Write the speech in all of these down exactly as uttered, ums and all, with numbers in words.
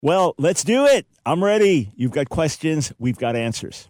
Well, let's do it. I'm ready. You've got questions. We've got answers.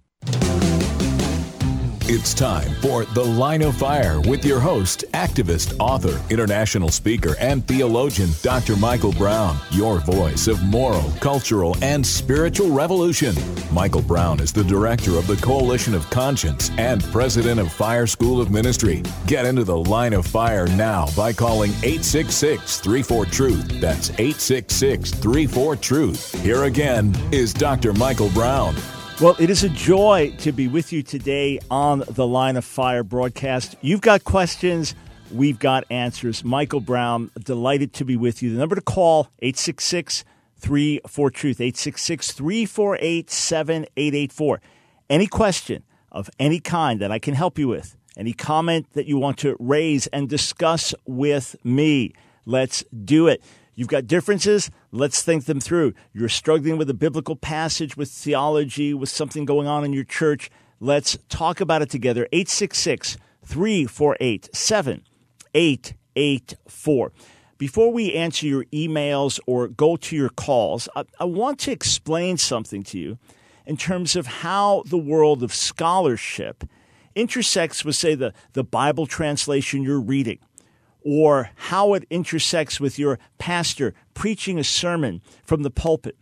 It's time for The Line of Fire with your host, activist, author, international speaker, and theologian, Doctor Michael Brown, your voice of moral, cultural, and spiritual revolution. Michael Brown is the director of the Coalition of Conscience and president of Fire School of Ministry. Get into The Line of Fire now by calling eight six six, three four, truth. That's eight six six, three four, truth. Here again is Doctor Michael Brown. Well, it is a joy to be with you today on the Line of Fire broadcast. You've got questions, we've got answers. Michael Brown, delighted to be with you. The number to call, eight six six, three four, truth, eight six six, three four eight, seven eight eight four. Any question of any kind that I can help you with, any comment that you want to raise and discuss with me, let's do it. You've got differences, let's think them through. You're struggling with a biblical passage, with theology, with something going on in your church. Let's talk about it together. eight six six, three four eight, seven eight eight four. Before we answer your emails or go to your calls, I, I want to explain something to you in terms of how the world of scholarship intersects with, say, the, the Bible translation you're reading, or how it intersects with your pastor preaching a sermon from the pulpit.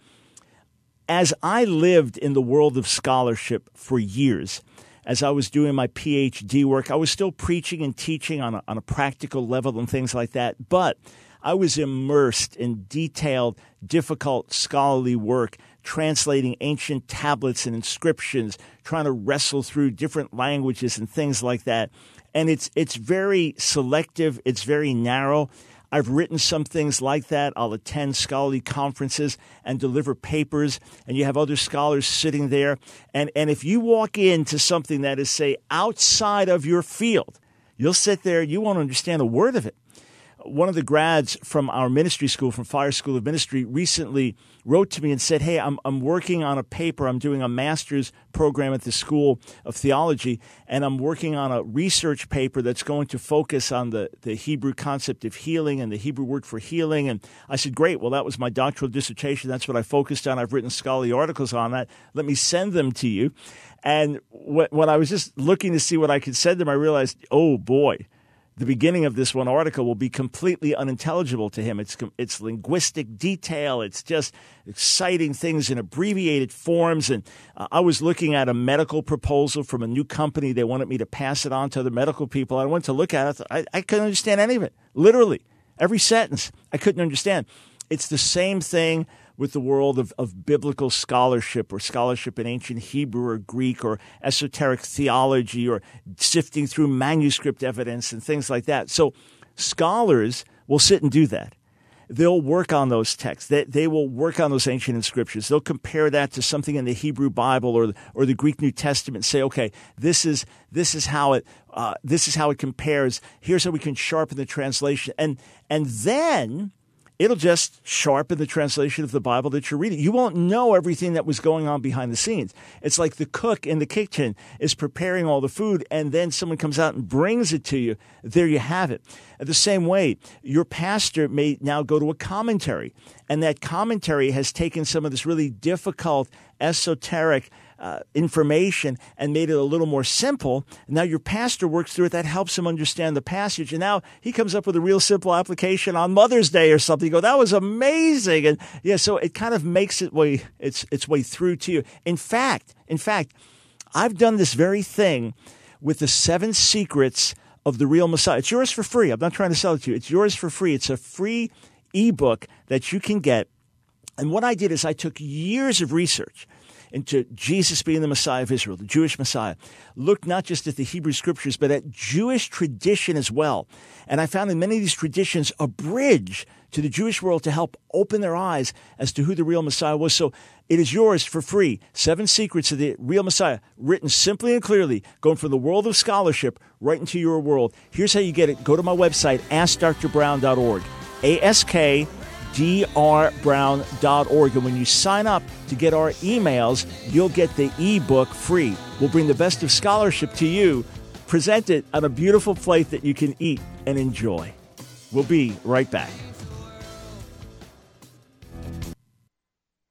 As I lived in the world of scholarship for years, as I was doing my P H D work, I was still preaching and teaching on a, on a practical level and things like that, but I was immersed in detailed, difficult scholarly work, translating ancient tablets and inscriptions, trying to wrestle through different languages and things like that. And it's it's very selective. It's very narrow. I've written some things like that. I'll attend scholarly conferences and deliver papers, and you have other scholars sitting there. And, and if you walk into something that is, say, outside of your field, you'll sit there, you won't understand a word of it. One of the grads from our ministry school, from Fire School of Ministry, recently wrote to me and said, hey, I'm I'm working on a paper. I'm doing a master's program at the School of Theology, and I'm working on a research paper that's going to focus on the, the Hebrew concept of healing and the Hebrew word for healing. And I said, great. Well, that was my doctoral dissertation. That's what I focused on. I've written scholarly articles on that. Let me send them to you. And when I was just looking to see what I could send them, I realized, oh, boy. The beginning of this one article will be completely unintelligible to him. It's it's linguistic detail. It's just citing things in abbreviated forms. And uh, I was looking at a medical proposal from a new company. They wanted me to pass it on to other medical people. I went to look at it. I, I couldn't understand any of it. Literally, every sentence I couldn't understand. It's the same thing with the world of, of biblical scholarship or scholarship in ancient Hebrew or Greek or esoteric theology or sifting through manuscript evidence and things like that. So scholars will sit and do that. They'll work on those texts. They, they will work on those ancient inscriptions. They'll compare that to something in the Hebrew Bible or, or the Greek New Testament and say, okay, this is this is how it uh, this is how it compares. Here's how we can sharpen the translation. And and then it'll just sharpen the translation of the Bible that you're reading. You won't know everything that was going on behind the scenes. It's like the cook in the kitchen is preparing all the food, and then someone comes out and brings it to you. There you have it. The same way, your pastor may now go to a commentary, and that commentary has taken some of this really difficult, esoteric Uh, information and made it a little more simple. Now your pastor works through it. That helps him understand the passage. And now he comes up with a real simple application on Mother's Day or something. You go, that was amazing. And yeah, so it kind of makes it way its its way through to you. In fact, in fact, I've done this very thing with the seven secrets of the real Messiah. It's yours for free. I'm not trying to sell it to you. It's yours for free. It's a free ebook that you can get. And what I did is I took years of research into Jesus being the Messiah of Israel, the Jewish Messiah. Looked not just at the Hebrew Scriptures, but at Jewish tradition as well. And I found in many of these traditions a bridge to the Jewish world to help open their eyes as to who the real Messiah was. So it is yours for free. Seven Secrets of the Real Messiah, written simply and clearly, going from the world of scholarship right into your world. Here's how you get it. Go to my website, ask dr brown dot org. A S K D R brown dot org. And when you sign up to get our emails, you'll get the ebook free. We'll bring the best of scholarship to you, present it on a beautiful plate that you can eat and enjoy. We'll be right back.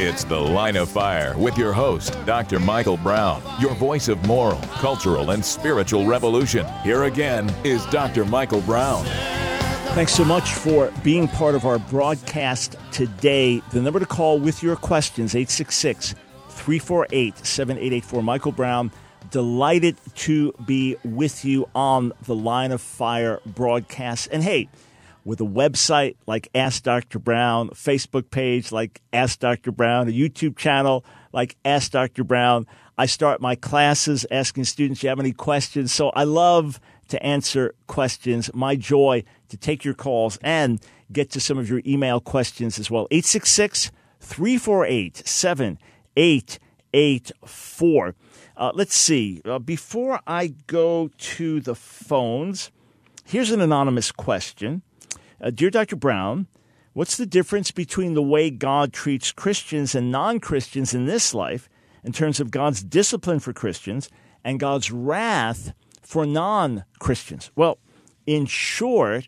It's The Line of Fire with your host, Doctor Michael Brown, your voice of moral, cultural, and spiritual revolution. Here again is Doctor Michael Brown. Thanks so much for being part of our broadcast today. The number to call with your questions, eight six six, three four eight, seven eight eight four. Michael Brown, delighted to be with you on the Line of Fire broadcast. And hey, with a website like Ask Doctor Brown, a Facebook page like Ask Doctor Brown, a YouTube channel like Ask Doctor Brown, I start my classes asking students, do you have any questions? So I love to answer questions. My joy to take your calls and get to some of your email questions as well. eight six six, three four eight, seven eight eight four. Uh, let's see. Uh, before I go to the phones, here's an anonymous question. Uh, Dear Doctor Brown, what's the difference between the way God treats Christians and non-Christians in this life in terms of God's discipline for Christians and God's wrath for non-Christians? Well, in short,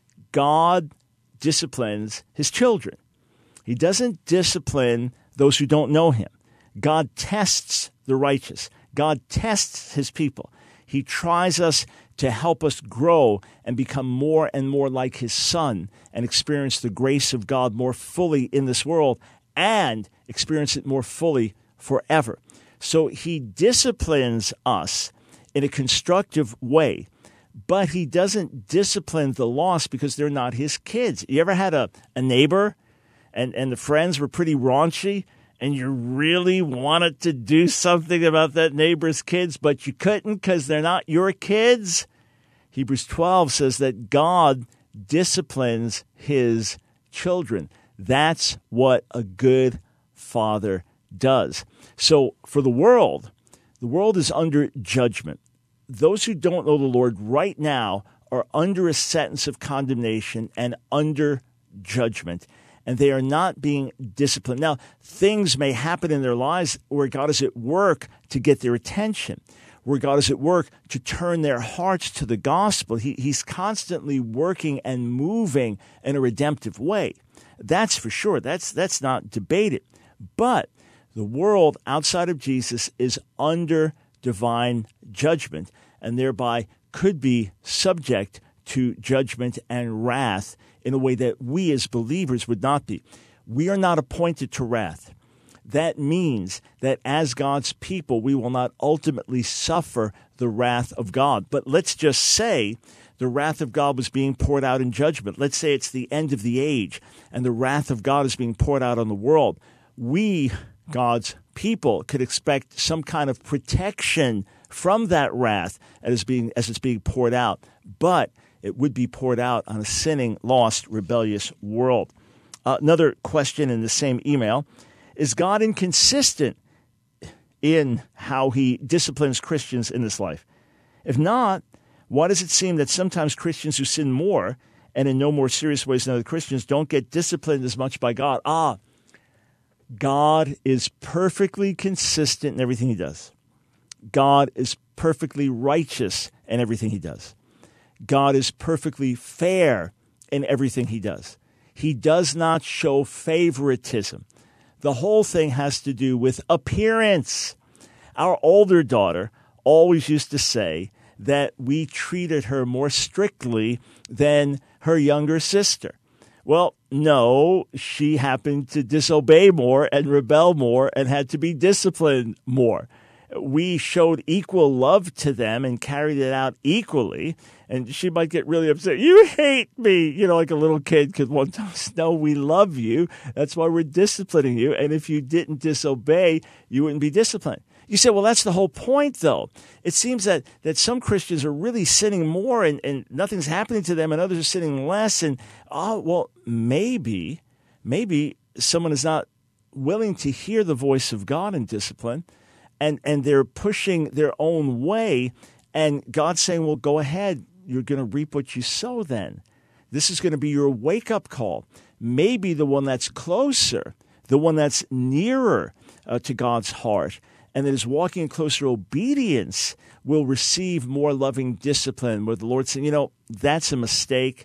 God disciplines his children. He doesn't discipline those who don't know him. God tests the righteous. God tests his people. He tries us to help us grow and become more and more like his son and experience the grace of God more fully in this world and experience it more fully forever. So he disciplines us in a constructive way, but he doesn't discipline the lost because they're not his kids. You ever had a, a neighbor and, and the friends were pretty raunchy and you really wanted to do something about that neighbor's kids, but you couldn't because they're not your kids? Hebrews twelve says that God disciplines his children. That's what a good father does. So for the world, the world is under judgment. Those who don't know the Lord right now are under a sentence of condemnation and under judgment, and they are not being disciplined. Now, things may happen in their lives where God is at work to get their attention, where God is at work to turn their hearts to the gospel. He, he's constantly working and moving in a redemptive way. That's for sure. That's, that's not debated. But the world outside of Jesus is under divine judgment and thereby could be subject to judgment and wrath in a way that we as believers would not be. We are not appointed to wrath. That means that as God's people, we will not ultimately suffer the wrath of God. But let's just say the wrath of God was being poured out in judgment. Let's say it's the end of the age and the wrath of God is being poured out on the world. We, God's people, could expect some kind of protection from that wrath as being as it's being poured out. But it would be poured out on a sinning, lost, rebellious world. Uh, another question in the same email. Is God inconsistent in how he disciplines Christians in this life? If not, why does it seem that sometimes Christians who sin more and in no more serious ways than other Christians don't get disciplined as much by God? Ah, God is perfectly consistent in everything he does. God is perfectly righteous in everything he does. God is perfectly fair in everything he does. He does not show favoritism. The whole thing has to do with appearance. Our older daughter always used to say that we treated her more strictly than her younger sister. Well, no, she happened to disobey more and rebel more and had to be disciplined more. We showed equal love to them and carried it out equally. And she might get really upset. You hate me, you know, like a little kid could one time say, no, we love you. That's why we're disciplining you. And if you didn't disobey, you wouldn't be disciplined. You say, well, that's the whole point, though. It seems that, that some Christians are really sinning more and, and nothing's happening to them and others are sinning less. And, oh, well, maybe, maybe someone is not willing to hear the voice of God in discipline and, and they're pushing their own way. And God's saying, well, go ahead. You're going to reap what you sow then. This is going to be your wake-up call. Maybe the one that's closer, the one that's nearer uh, to God's heart, and that is walking in closer obedience will receive more loving discipline, where the Lord saying, you know, that's a mistake.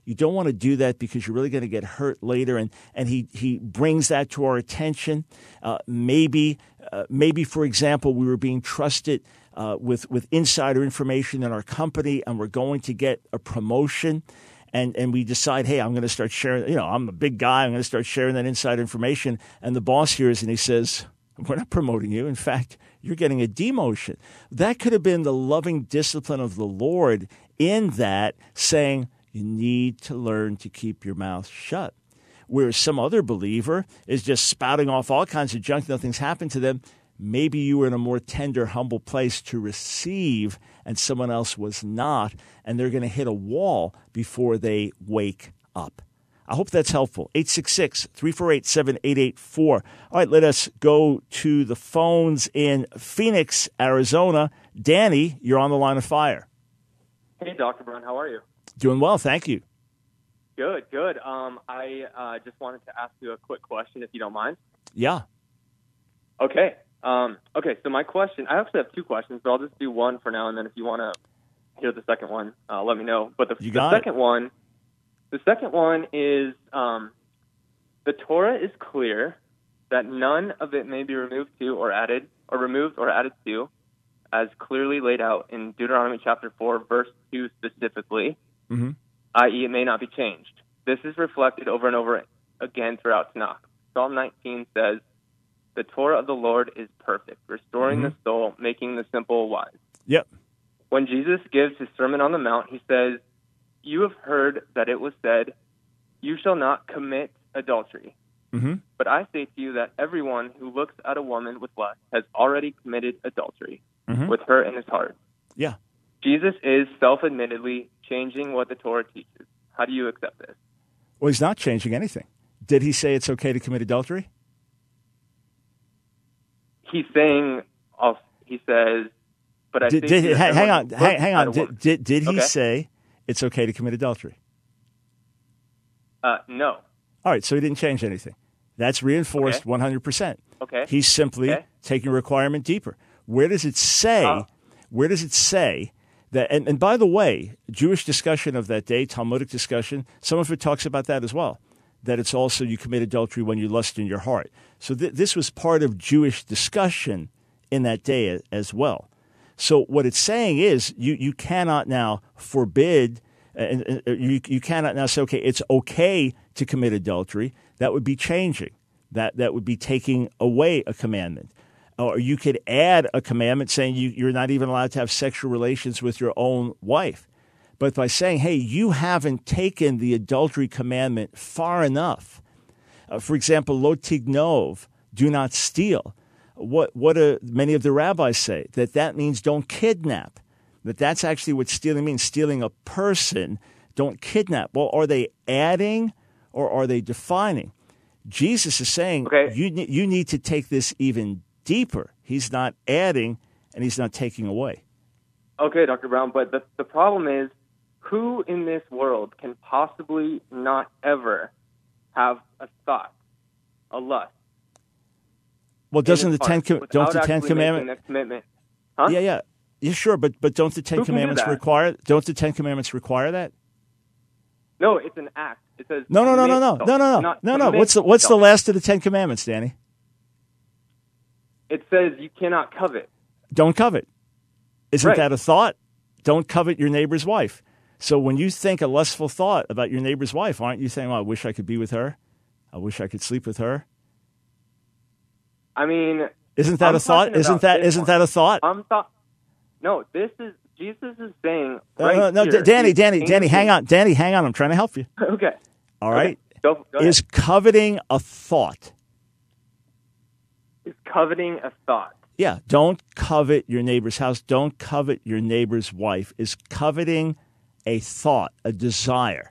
You don't want to do that because you're really going to get hurt later. And, and he, he brings that to our attention. Uh, maybe, uh, maybe, for example, we were being trusted uh, with, with insider information in our company, and we're going to get a promotion. And, and we decide, hey, I'm going to start sharing, you know, I'm a big guy. I'm going to start sharing that inside information. And the boss hears and he says, we're not promoting you. In fact, you're getting a demotion. That could have been the loving discipline of the Lord in that, saying you need to learn to keep your mouth shut. Whereas some other believer is just spouting off all kinds of junk, nothing's happened to them. Maybe you were in a more tender, humble place to receive, and someone else was not, and they're going to hit a wall before they wake up. I hope that's helpful. eight six six, three four eight, seven eight eight four. All right, let us go to the phones in Phoenix, Arizona. Danny, you're on the line of fire. Hey, Doctor Brown, how are you? Doing well, thank you. Good, good. Um, I uh, just wanted to ask you a quick question, if you don't mind. Yeah. Okay. Um, okay, so my question, I actually have two questions, but I'll just do one for now, and then if you want to hear the second one, uh, let me know. But the, you the got second it. one, the second one is um, the Torah is clear that none of it may be removed to or added, or removed or added to, as clearly laid out in Deuteronomy chapter four, verse two specifically, mm-hmm. that is it may not be changed. This is reflected over and over again throughout Tanakh. Psalm nineteen says, the Torah of the Lord is perfect, restoring mm-hmm. the soul, making the simple wise. Yep. When Jesus gives his Sermon on the Mount, he says, you have heard that it was said, you shall not commit adultery. Mm-hmm. But I say to you that everyone who looks at a woman with lust has already committed adultery mm-hmm. with her in his heart. Yeah. Jesus is self-admittedly changing what the Torah teaches. How do you accept this? Well, he's not changing anything. Did he say it's okay to commit adultery? He's saying, he says, but I did, think... Did, hang, hang on, hang, hang on. Did, did, did he okay. say it's okay to commit adultery? Uh, no. All right, so he didn't change anything. That's reinforced okay. one hundred percent. Okay. He's simply okay. taking a requirement deeper. Where does it say, uh, where does it say that, and, and by the way, Jewish discussion of that day, Talmudic discussion, some of it talks about that as well, that it's also you commit adultery when you lust in your heart. So th- this was part of Jewish discussion in that day a- as well. So what it's saying is you, you cannot now forbid, and uh, uh, you, you cannot now say, okay, it's okay to commit adultery. That would be changing. That, that would be taking away a commandment. Or you could add a commandment saying you, you're not even allowed to have sexual relations with your own wife. But by saying, hey, you haven't taken the adultery commandment far enough. Uh, for example, lo tignov, do not steal. What what do many of the rabbis say? That that means don't kidnap. That that's actually what stealing means, stealing a person, don't kidnap. Well, are they adding or are they defining? Jesus is saying okay. you, you need to take this even deeper. He's not adding and he's not taking away. Okay, Doctor Brown, but the, the problem is, who in this world can possibly not ever have a thought, a lust? Well, doesn't the ten com- don't the Ten Commandments commitment? Huh? Yeah, yeah, yeah, sure. But but don't the Ten Who Commandments do require? Don't the Ten Commandments require that? No, it's an act. It says no, no, no, no, no, no, no, no, no, no. What's the what's the last of the Ten Commandments, Danny? It says you cannot covet. Don't covet. Isn't right. that a thought? Don't covet your neighbor's wife. So when you think a lustful thought about your neighbor's wife, aren't you saying, "Oh, I wish I could be with her. I wish I could sleep with her"? I mean, isn't that I'm a thought? Isn't that isn't one. that a thought? I'm thought. No, this is Jesus is saying. Right uh, no, no, here, Danny, Danny, Danny, hang on, Danny, hang on. I'm trying to help you. Okay. All right. Okay. Go, go is coveting a thought? Is coveting a thought? Yeah. Don't covet your neighbor's house. Don't covet your neighbor's wife. Is coveting a thought, a desire?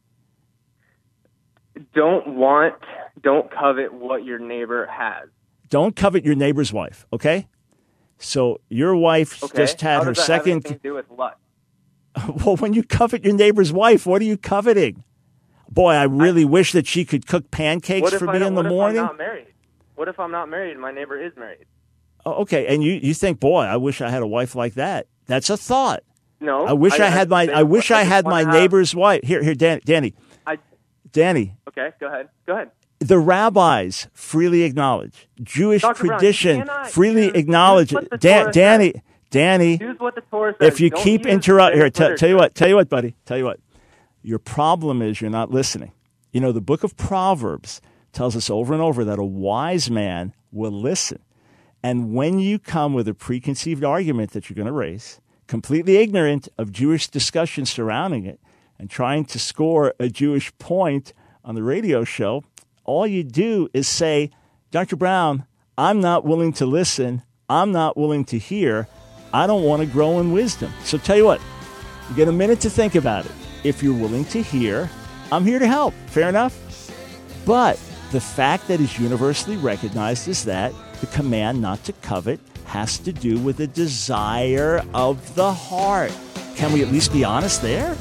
Don't want. Don't covet what your neighbor has. Don't covet your neighbor's wife, okay? So your wife okay. just had How her does that second. Have anything to do with lust? Well, when you covet your neighbor's wife, what are you coveting? Boy, I really I, wish that she could cook pancakes for me in the what morning. What if I'm not married? What if I'm not married and my neighbor is married? Oh, okay, and you, you think, boy, I wish I had a wife like that. That's a thought. No. I wish I, I had my. I wish I, I had my neighbor's have, wife. Here, here, Dan, Danny. I, Danny. Okay, go ahead. Go ahead. The rabbis freely acknowledge Jewish Doctor tradition. Brown, freely use, acknowledge use it. Dan, Danny. Says. Danny. Use what the Torah says. If you Don't keep interrupting, here, t- tell you what. Tell you what, buddy. Tell you what. Your problem is you're not listening. You know, the book of Proverbs tells us over and over that a wise man will listen. And when you come with a preconceived argument that you're going to raise, completely ignorant of Jewish discussion surrounding it, and trying to score a Jewish point on the radio show, all you do is say, Doctor Brown, I'm not willing to listen. I'm not willing to hear. I don't want to grow in wisdom. So tell you what, you get a minute to think about it. If you're willing to hear, I'm here to help. Fair enough? But the fact that is universally recognized is that the command not to covet has to do with a desire of the heart. Can we at least be honest there?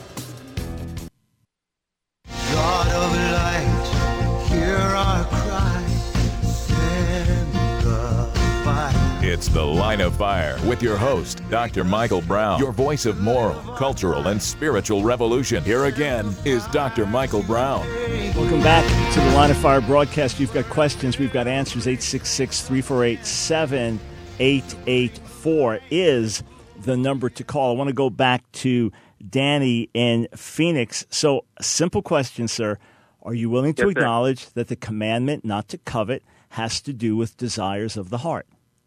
God of light, hear our cry, send the fire. It's The Line of Fire with your host, Doctor Michael Brown, your voice of moral, cultural, and spiritual revolution. Here again is Doctor Michael Brown. Welcome back to The Line of Fire broadcast. You've got questions, we've got answers. eight six six, three four eight, seven eight eight four is the number to call. I want to go back to Danny in Phoenix. So, simple question, sir. Are you willing to yes, acknowledge sir. that the commandment not to covet has to do with desires of the heart?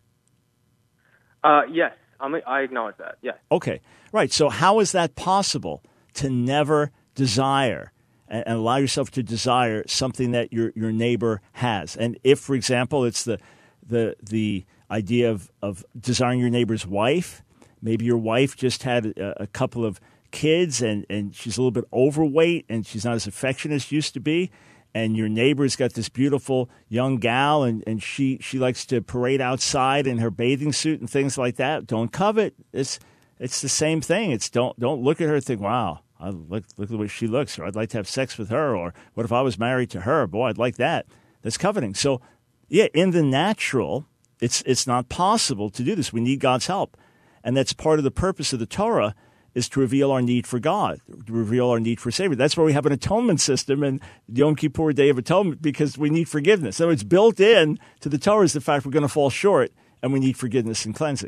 Uh, yes, I'm, I acknowledge that, yes. Okay, right. So how is that possible to never desire and, and allow yourself to desire something that your, your neighbor has? And if, for example, it's the the the idea of, of desiring your neighbor's wife, maybe your wife just had a, a couple of kids and, and she's a little bit overweight and she's not as affectionate as she used to be, and your neighbor's got this beautiful young gal and, and she, she likes to parade outside in her bathing suit and things like that. Don't covet. It's it's the same thing. It's don't don't look at her and think, wow, I look look at the way she looks, or I'd like to have sex with her, or what if I was married to her? Boy, I'd like that. That's coveting. So yeah, in the natural, it's it's not possible to do this. We need God's help. And that's part of the purpose of the Torah, is to reveal our need for God, to reveal our need for Savior. That's why we have an atonement system and Yom Kippur, Day of Atonement, because we need forgiveness. So it's built in to the Torah is the fact we're going to fall short and we need forgiveness and cleansing.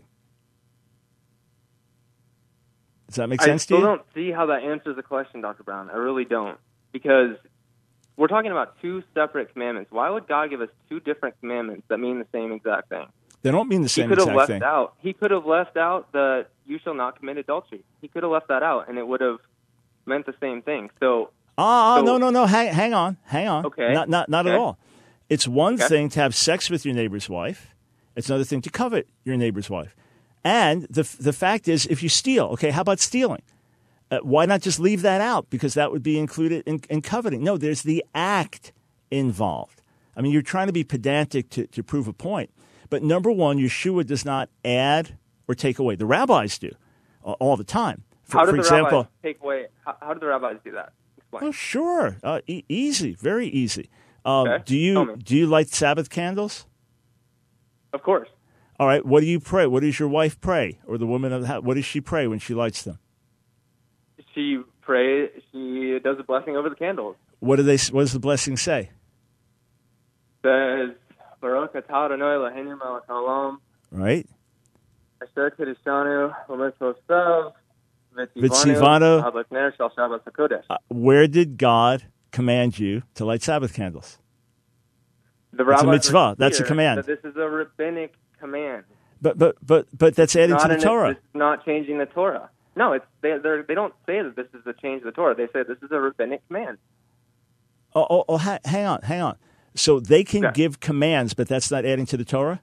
Does that make sense to you? I still don't see how that answers the question, Doctor Brown. I really don't. Because we're talking about two separate commandments. Why would God give us two different commandments that mean the same exact thing? They don't mean the same he could have exact left thing. Out, he could have left out the "you shall not commit adultery." He could have left that out, and it would have meant the same thing. So, ah, so, no, no, no. Hang, hang on, hang on. Okay, not, not, not okay. at all. It's one okay. thing to have sex with your neighbor's wife. It's another thing to covet your neighbor's wife. And the the fact is, if you steal, okay, how about stealing? Uh, why not just leave that out? Because that would be included in, in coveting. No, there's the act involved. I mean, you're trying to be pedantic to, to prove a point. But number one, Yeshua does not add or take away. The rabbis do uh, all the time. For, how do for the example, rabbis take away? How, how do the rabbis do that? Explain. Oh, sure, uh, e- easy, very easy. Um, Okay. Do you do you light Sabbath candles? Of course. All right. What do you pray? What does your wife pray, or the woman of the house? What does she pray when she lights them? She prays. She does a blessing over the candles. What do they? What does the blessing say? Says Baruch atah Adonai Eloheinu melech haolam. Right. Asher kiddushanu u'mitzvotav V'tzivanu v'tzivanu ner shel Shabbat hakodesh. Uh, where did God command you to light Sabbath candles? The That's a rabbis mitzvah. are That's a clear command. that This is a rabbinic command. But but but but that's adding Not to the an- Torah. This is not changing the Torah. No, it's they they're, they don't say that this is the change of the Torah. They say this is a rabbinic command. Oh, oh, oh ha- hang on, hang on. So they can Yeah. give commands, but that's not adding to the Torah?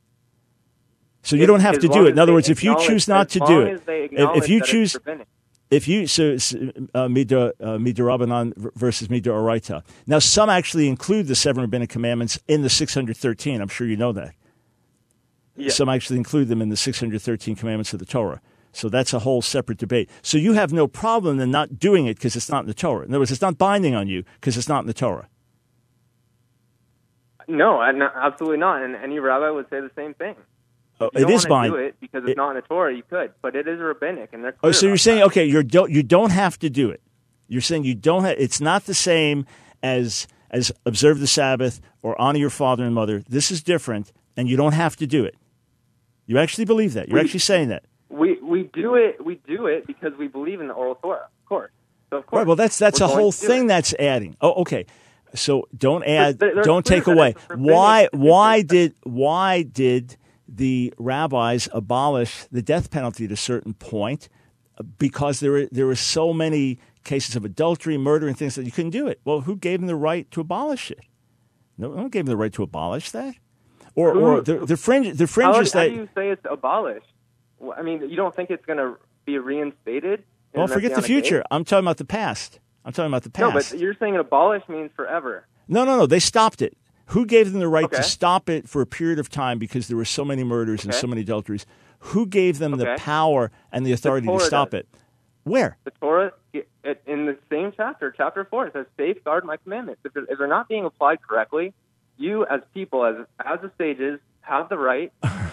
So you If- don't have as to do long it. as In other they words, if you acknowledge- choose not as to long do as it, they if, if acknowledge you that it's choose, rabbinic. if you so it's, uh, mida uh, mida Rabbanan versus mida Oraita. Now, some actually include the seven rabbinic commandments in the six hundred thirteen. I'm sure you know that. Yeah. Some actually include them in the six hundred thirteen commandments of the Torah. So that's a whole separate debate. So you have no problem in not doing it because it's not in the Torah. In other words, it's not binding on you because it's not in the Torah. No, I, no, absolutely not. And any rabbi would say the same thing. Oh, If you it don't is want to mine. do it because it's It- not in the Torah, you could, but it is rabbinic, and they're Oh, clear so you're about saying that. okay, you don't you don't have to do it. You're saying you don't have. It's not the same as as observe the Sabbath or honor your father and mother. This is different, and you don't have to do it. You actually believe that. You're We- actually saying that. We we do it we do it because we believe in the oral Torah, of course. So of course. Right. Well, that's that's we're a going whole to do thing it. that's adding. Oh, okay. So don't add. they're- they're don't clear take that away. it's a rabbinic Why? institution. Why did? Why did the rabbis abolish the death penalty at a certain point? Because there were there were so many cases of adultery, murder, and things that you couldn't do it. Well, who gave them the right to abolish it? No one gave them the right to abolish that. Or Who- or the the fringe the How, fringes how that. do you say it's abolished? Well, I mean, you don't think it's going to be reinstated? in Well, the forget the Messianic future. age? I'm talking about the past. I'm talking about the No, past. but you're saying abolish means forever. No, no, no. They stopped it. Who gave them the right Okay. to stop it for a period of time because there were so many murders and Okay. so many adulteries? Who gave them the Okay. power and the authority to Torah stop does. it? Where? The Torah, it, in the same chapter, chapter four, it says, safeguard my commandments. If they're, if they're not being applied correctly, you as people, as as the sages, have the right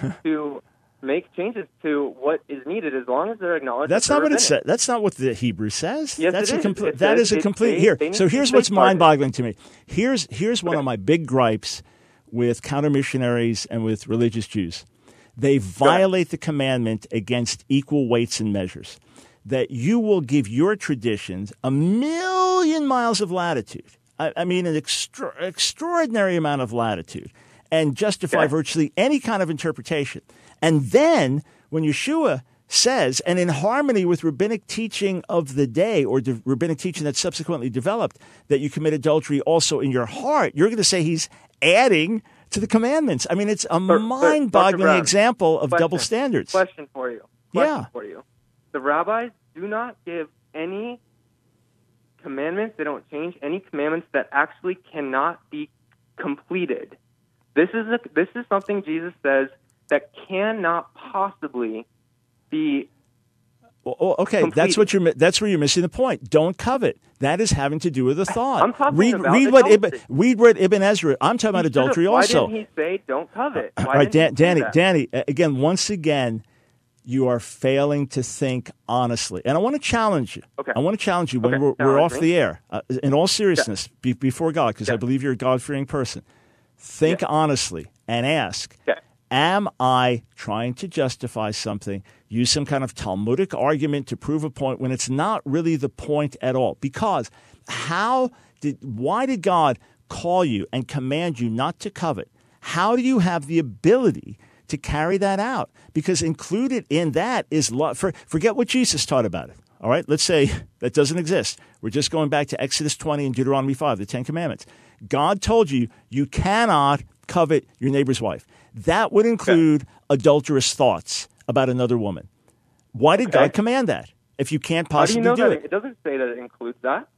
to make changes to what is needed as long as they're acknowledged. That's that not they're what it rabbinic. said. That's not what the Hebrew says. Yes, that's it a is. complete. It That says is a it- complete. they- Here, they need so to here's what's safeguard it. mind-boggling to me. Here's here's one of my big gripes with counter missionaries and with religious Jews. They violate the commandment against equal weights and measures. That you will give your traditions a million miles of latitude. I, I mean, an extra, extraordinary amount of latitude, and justify Okay. virtually any kind of interpretation. And then when Yeshua says, and in harmony with rabbinic teaching of the day or the rabbinic teaching that subsequently developed, that you commit adultery also in your heart, you're going to say he's adding to the commandments. I mean, it's a But- but, mind-boggling Doctor Brown, example of question, double standards. Question for you. Question Yeah. for you. The rabbis do not give any commandments. They don't change any commandments that actually cannot be completed. This is a, this is something Jesus says that cannot possibly be. Well, oh, okay, Completed. that's what you're. mi- That's where you're missing the point. Don't covet. That is having to do with a thought. I'm talking read, about read what Ibn, adultery. read what Ibn Ezra. I'm talking about He should've- adultery why also. didn't he say don't covet? Why All right, Dan, didn't he say Danny, that? Danny. uh, Again, once again, you are failing to think honestly, and I want to challenge you. Okay. I want to challenge you when Okay, we're, we're challenge off me. the air. Uh, in all seriousness, be, before God, because I Yeah. believe you're a God-fearing person. Think Yeah. honestly and ask. Okay. Am I trying to justify something, use some kind of Talmudic argument to prove a point when it's not really the point at all? Because how did, why did God call you and command you not to covet? How do you have the ability to carry that out? Because included in that is love. For, forget what Jesus taught about it. All right, let's say that doesn't exist. We're just going back to Exodus twenty and Deuteronomy five, the Ten Commandments. God told you you cannot covet your neighbor's wife. That would include adulterous thoughts about another woman. Why did Okay. God command that if you can't How do you possibly know do that it? it doesn't say that it includes that?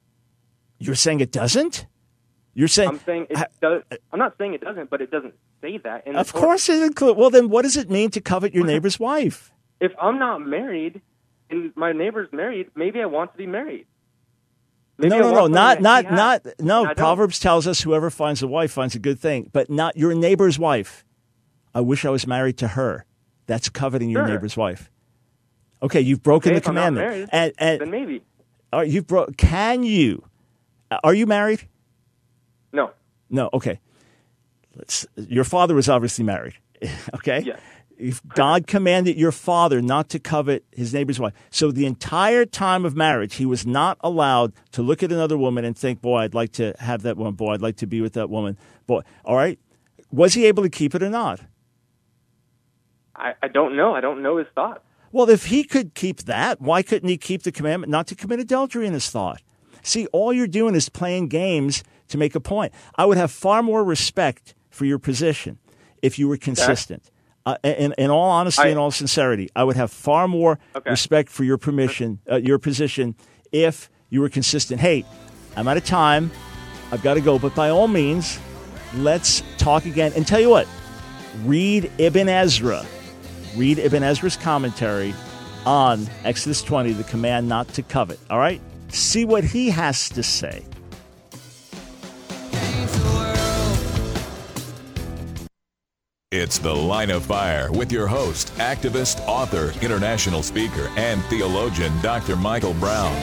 You're saying it doesn't? You're saying, I'm saying it Ha- does. I'm not saying it doesn't, but it doesn't say that. In the of Torah. course it includes. Well, then what does it mean to covet your neighbor's wife? If I'm not married and my neighbor's married, maybe I want to be married. Maybe No, I no, want no, something not, that not, he has, not, and no. I don't. Proverbs tells us whoever finds a wife finds a good thing, but not your neighbor's wife. I wish I was married to her. That's coveting your Sure. neighbor's wife. Okay, you've broken Okay, the if I'm not commandment. married, and, and then maybe. all right, you've broke. Can you? uh, Are you married? No. No. Okay. Let's. Your father was obviously married. Okay. Yes. If God commanded your father not to covet his neighbor's wife, so the entire time of marriage, he was not allowed to look at another woman and think, "Boy, I'd like to have that one. Boy, I'd like to be with that woman." Boy, all right. Was he able to keep it or not? I, I don't know. I don't know his thoughts. Well, if he could keep that, why couldn't he keep the commandment not to commit adultery in his thought? See, all you're doing is playing games to make a point. I would have far more respect for your position if you were consistent. Uh, in, in all honesty I- and all sincerity, I would have far more Okay. respect for your permission, uh, your position, if you were consistent. Hey, I'm out of time. I've got to go. But by all means, let's talk again. And tell you what, read Ibn Ezra. Read Ibn Ezra's commentary on Exodus twenty, the command not to covet. All right? See what he has to say. It's The Line of Fire with your host, activist, author, international speaker, and theologian, Doctor Michael Brown.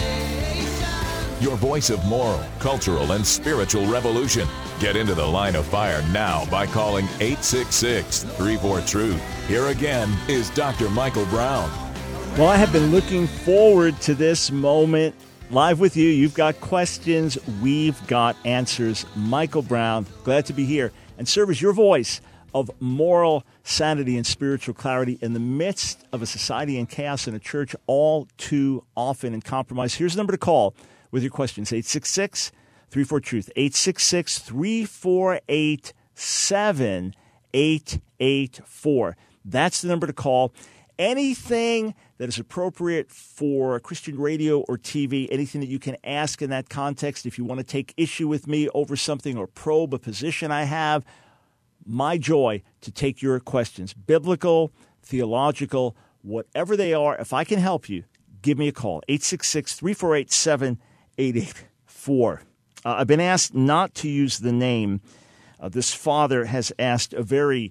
Your voice of moral, cultural, and spiritual revolution. Get into The Line of Fire now by calling eight six six, three four, truth. Here again is Doctor Michael Brown. Well, I have been looking forward to this moment. Live with you. You've got questions. We've got answers. Michael Brown, glad to be here and serve as your voice of moral sanity and spiritual clarity in the midst of a society in chaos and a church all too often in compromise. Here's the number to call with your questions, eight six six, three four, truth, eight six six, three four eight, seven eight eight four. That's the number to call. Anything that is appropriate for Christian radio or T V, anything that you can ask in that context, if you want to take issue with me over something or probe a position I have, my joy to take your questions, biblical, theological, whatever they are. If I can help you, give me a call, eight six six, three four eight, seven eight eight four. Uh, I've been asked not to use the name. Uh, this father has asked a very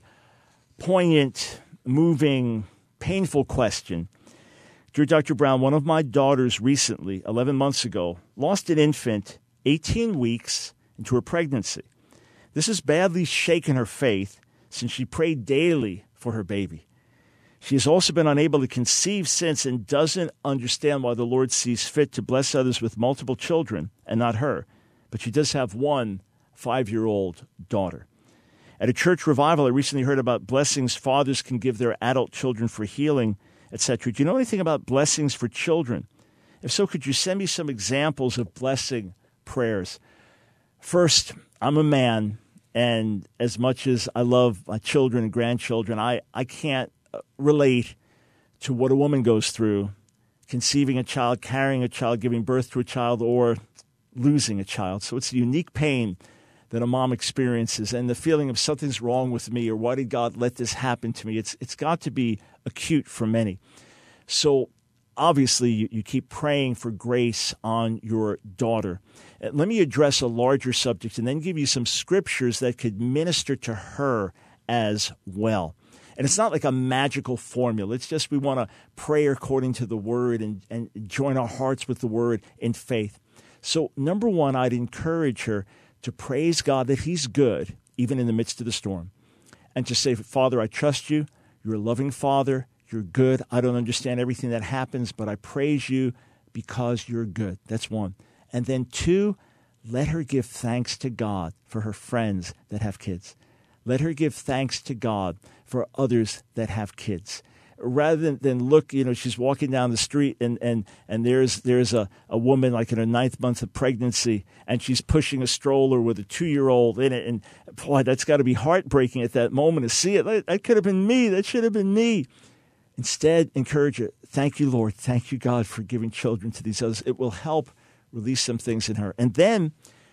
poignant, moving, painful question. Dear Doctor Brown, one of my daughters recently, eleven months ago, lost an infant eighteen weeks into her pregnancy. This has badly shaken her faith since she prayed daily for her baby. She has also been unable to conceive since and doesn't understand why the Lord sees fit to bless others with multiple children and not her. But she does have one five-year-old daughter. At a church revival, I recently heard about blessings fathers can give their adult children for healing, et cetera. Do you know anything about blessings for children? If so, could you send me some examples of blessing prayers? First, I'm a man, and as much as I love my children and grandchildren, I, I can't relate to what a woman goes through, conceiving a child, carrying a child, giving birth to a child, or losing a child. So it's a unique pain that a mom experiences, and the feeling of something's wrong with me, or why did God let this happen to me? It's it's got to be acute for many. So obviously you, you keep praying for grace on your daughter. Uh, let me address a larger subject and then give you some scriptures that could minister to her as well. And it's not like a magical formula. It's just we want to pray according to the word and, and join our hearts with the word in faith. So number one, I'd encourage her to praise God that he's good, even in the midst of the storm. And to say, Father, I trust you. You're a loving Father. You're good. I don't understand everything that happens, but I praise you because you're good. That's one. And then two, let her give thanks to God for her friends that have kids. Let her give thanks to God for others that have kids. Rather than, than look, you know, she's walking down the street and, and, and there's there's a, a woman like in her ninth month of pregnancy and she's pushing a stroller with a two-year-old in it. And boy, that's got to be heartbreaking at that moment to see it. That, that could have been me. That should have been me. Instead, encourage her. Thank you, Lord. Thank you, God, for giving children to these others. It will help release some things in her. And then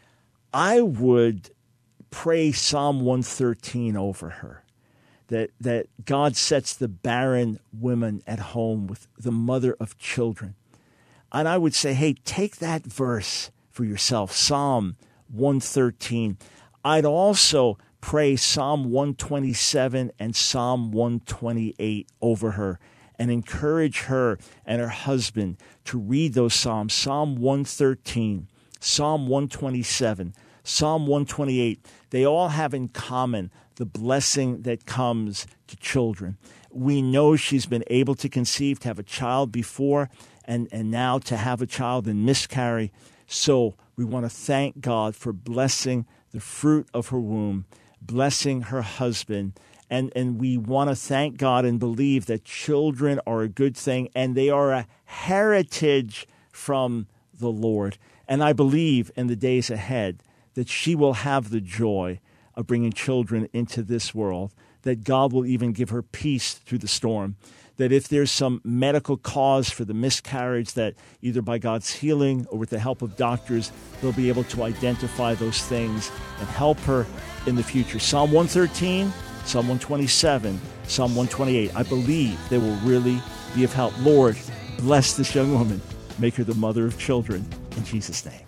I would pray Psalm one thirteen over her. That that God sets the barren woman at home with the mother of children. And I would say, hey, take that verse for yourself, Psalm one thirteen. I'd also pray Psalm one twenty-seven and Psalm one twenty-eight over her and encourage her and her husband to read those Psalms, Psalm one thirteen, Psalm one twenty-seven, Psalm one twenty-eight. They all have in common the blessing that comes to children. We know she's been able to conceive, to have a child before, and, and now to have a child and miscarry. So we want to thank God for blessing the fruit of her womb, blessing her husband, and, and we want to thank God and believe that children are a good thing, and they are a heritage from the Lord. And I believe in the days ahead that she will have the joy of bringing children into this world, that God will even give her peace through the storm, that if there's some medical cause for the miscarriage, that either by God's healing or with the help of doctors, they'll be able to identify those things and help her in the future. Psalm one thirteen, Psalm one twenty-seven, Psalm one twenty-eight. I believe they will really be of help. Lord, bless this young woman. Make her the mother of children. In Jesus' name.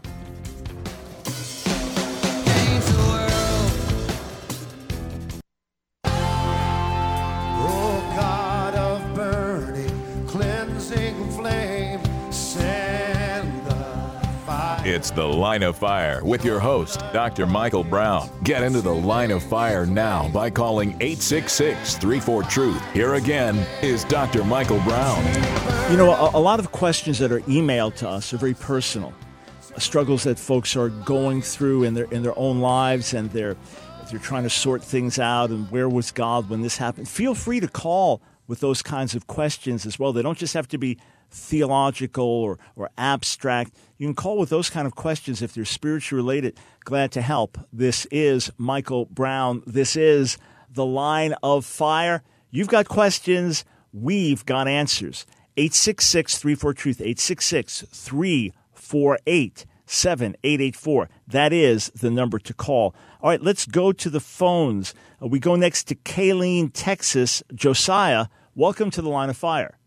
It's The Line of Fire with your host, Doctor Michael Brown. Get into the Line of Fire now by calling eight six six, three four, truth. Here again is Doctor Michael Brown. You know, a, a lot of questions that are emailed to us are very personal. Struggles that folks are going through in their in their own lives, and they're they're trying to sort things out, and where was God when this happened? Feel free to call with those kinds of questions as well. They don't just have to be theological or, or abstract. You can call with those kind of questions if they're spiritually related. Glad to help. This is Michael Brown. This is The Line of Fire. You've got questions. We've got answers. eight six six, three four, truth. eight six six, three four eight, seven eight eight four. That is the number to call. All right, let's go to the phones. Uh, we go next to Kaleen, Texas. Josiah, welcome to The Line of Fire.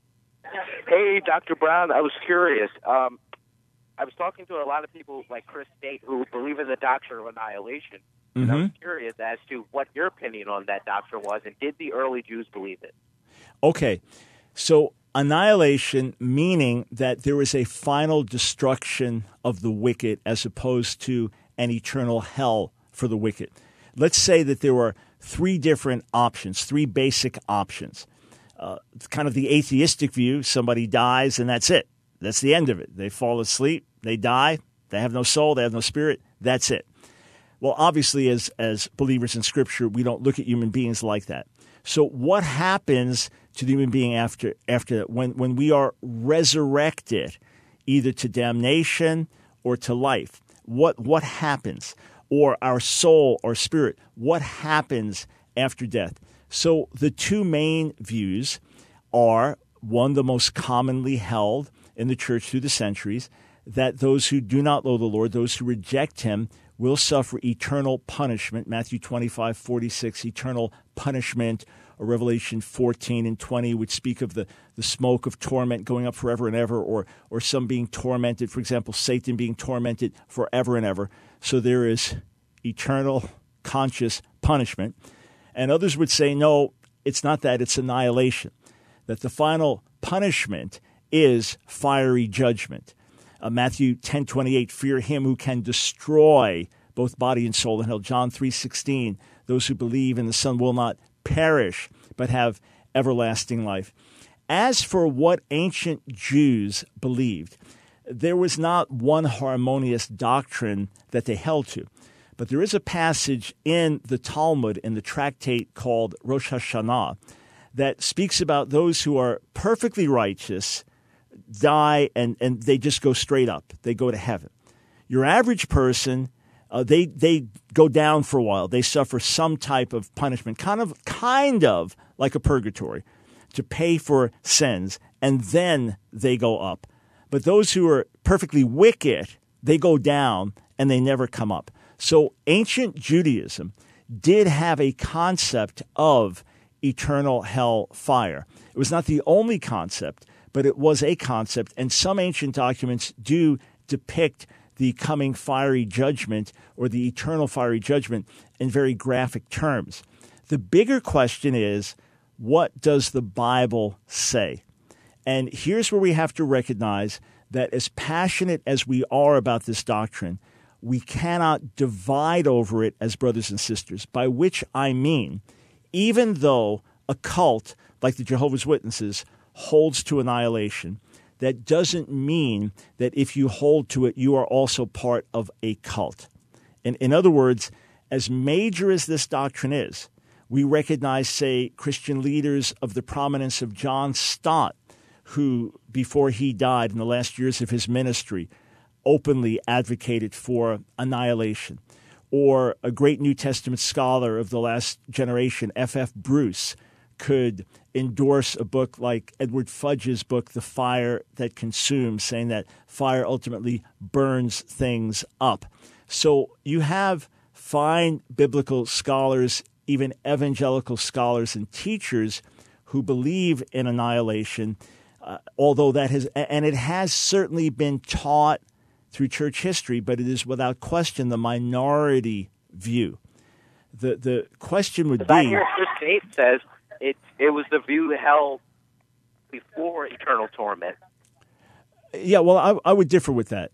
Hey, Doctor Brown, I was curious. Um, I was talking to a lot of people like Chris State who believe in the doctrine of annihilation. Mm-hmm. And I was curious as to what your opinion on that doctrine was, and did the early Jews believe it? Okay, so annihilation, meaning that there is a final destruction of the wicked as opposed to an eternal hell for the wicked. Let's say that there were three different options, three basic options. Uh, kind of the atheistic view, somebody dies and that's it. That's the end of it. They fall asleep, they die, they have no soul, they have no spirit, that's it. Well, obviously, as, as believers in Scripture, we don't look at human beings like that. So what happens to the human being after after that? When, when we are resurrected, either to damnation or to life, what what happens? Or our soul or spirit, what happens after death? So the two main views are, one, the most commonly held in the church through the centuries, that those who do not know the Lord, those who reject him, will suffer eternal punishment. Matthew twenty-five, forty-six, eternal punishment, or Revelation fourteen and twenty, which speak of the, the smoke of torment going up forever and ever, or, or some being tormented, for example, Satan being tormented forever and ever. So there is eternal conscious punishment. And others would say, no, it's not that, it's annihilation, that the final punishment is fiery judgment. Uh, Matthew ten twenty-eight, fear him who can destroy both body and soul in hell. John three sixteen, those who believe in the Son will not perish, but have everlasting life. As for what ancient Jews believed, there was not one harmonious doctrine that they held to. But there is a passage in the Talmud, in the tractate called Rosh Hashanah, that speaks about those who are perfectly righteous, die, and, and they just go straight up. They go to heaven. Your average person, uh, they they go down for a while. They suffer some type of punishment, kind of kind of like a purgatory, to pay for sins, and then they go up. But those who are perfectly wicked, they go down and they never come up. So ancient Judaism did have a concept of eternal hell fire. It was not the only concept, but it was a concept, and some ancient documents do depict the coming fiery judgment or the eternal fiery judgment in very graphic terms. The bigger question is, what does the Bible say? And here's where we have to recognize that as passionate as we are about this doctrine, we cannot divide over it as brothers and sisters, by which I mean, even though a cult like the Jehovah's Witnesses holds to annihilation, that doesn't mean that if you hold to it, you are also part of a cult. In, in other words, as major as this doctrine is, we recognize, say, Christian leaders of the prominence of John Stott, who, before he died in the last years of his ministry, openly advocated for annihilation. Or a great New Testament scholar of the last generation, F F Bruce, could endorse a book like Edward Fudge's book, The Fire That Consumes, saying that fire ultimately burns things up. So you have fine biblical scholars, even evangelical scholars and teachers who believe in annihilation, uh, although that has, and it has certainly been taught through church history, but it is without question the minority view. The the question would be... I hear Chris State says it, it was the view held before eternal torment. Yeah, well, I, I would differ with that.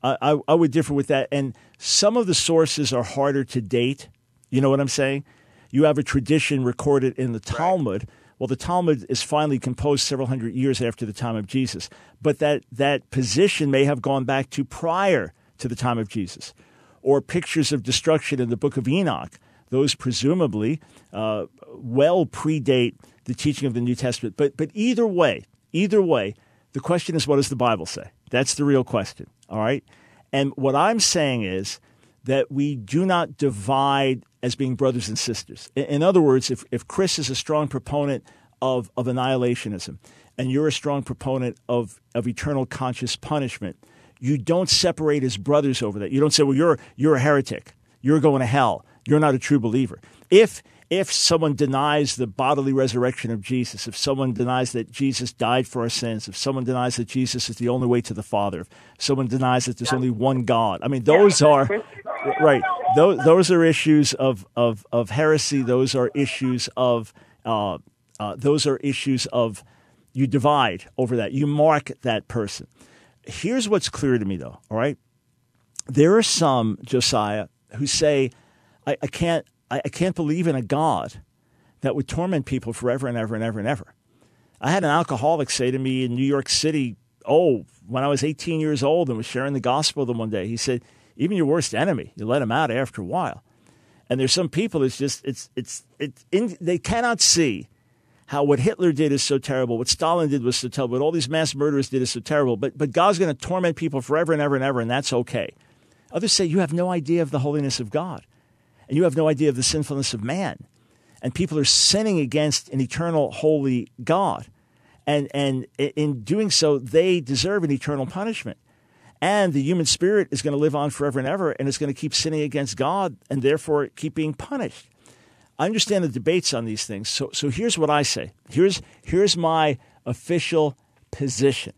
I, I, I would differ with that. And some of the sources are harder to date. You know what I'm saying? You have a tradition recorded in the Talmud. Right. Well, the Talmud is finally composed several hundred years after the time of Jesus. But that, that position may have gone back to prior to the time of Jesus. Or pictures of destruction in the book of Enoch. Those presumably uh, well predate the teaching of the New Testament. But but either way, either way, the question is, what does the Bible say? That's the real question, all right? And what I'm saying is that we do not divide as being brothers and sisters. In, in other words, if, if Chris is a strong proponent of, of annihilationism and you're a strong proponent of, of eternal conscious punishment, you don't separate as brothers over that. You don't say, well, you're you're a heretic. You're going to hell. You're not a true believer. If if someone denies the bodily resurrection of Jesus, if someone denies that Jesus died for our sins, if someone denies that Jesus is the only way to the Father, if someone denies that there's only one God, I mean, those are, right, those, those are issues of, of, of heresy. Those are issues of, uh, uh, those are issues of, you divide over that. You mark that person. Here's what's clear to me, though, all right? There are some, Josiah, who say, I, I can't, I, I can't believe in a God that would torment people forever and ever and ever and ever. I had an alcoholic say to me in New York City, oh, when I was eighteen years old and was sharing the gospel with them one day, he said, even your worst enemy, you let him out after a while. And there's some people, it's just, it's, it's, it's in, they cannot see how what Hitler did is so terrible, what Stalin did was so terrible, what all these mass murderers did is so terrible, but, but God's going to torment people forever and ever and ever, and that's okay. Others say, you have no idea of the holiness of God. And you have no idea of the sinfulness of man. And people are sinning against an eternal, holy God. And and in doing so, they deserve an eternal punishment. And the human spirit is going to live on forever and ever, and it's going to keep sinning against God and therefore keep being punished. I understand the debates on these things. So so here's what I say. Here's here's my official position.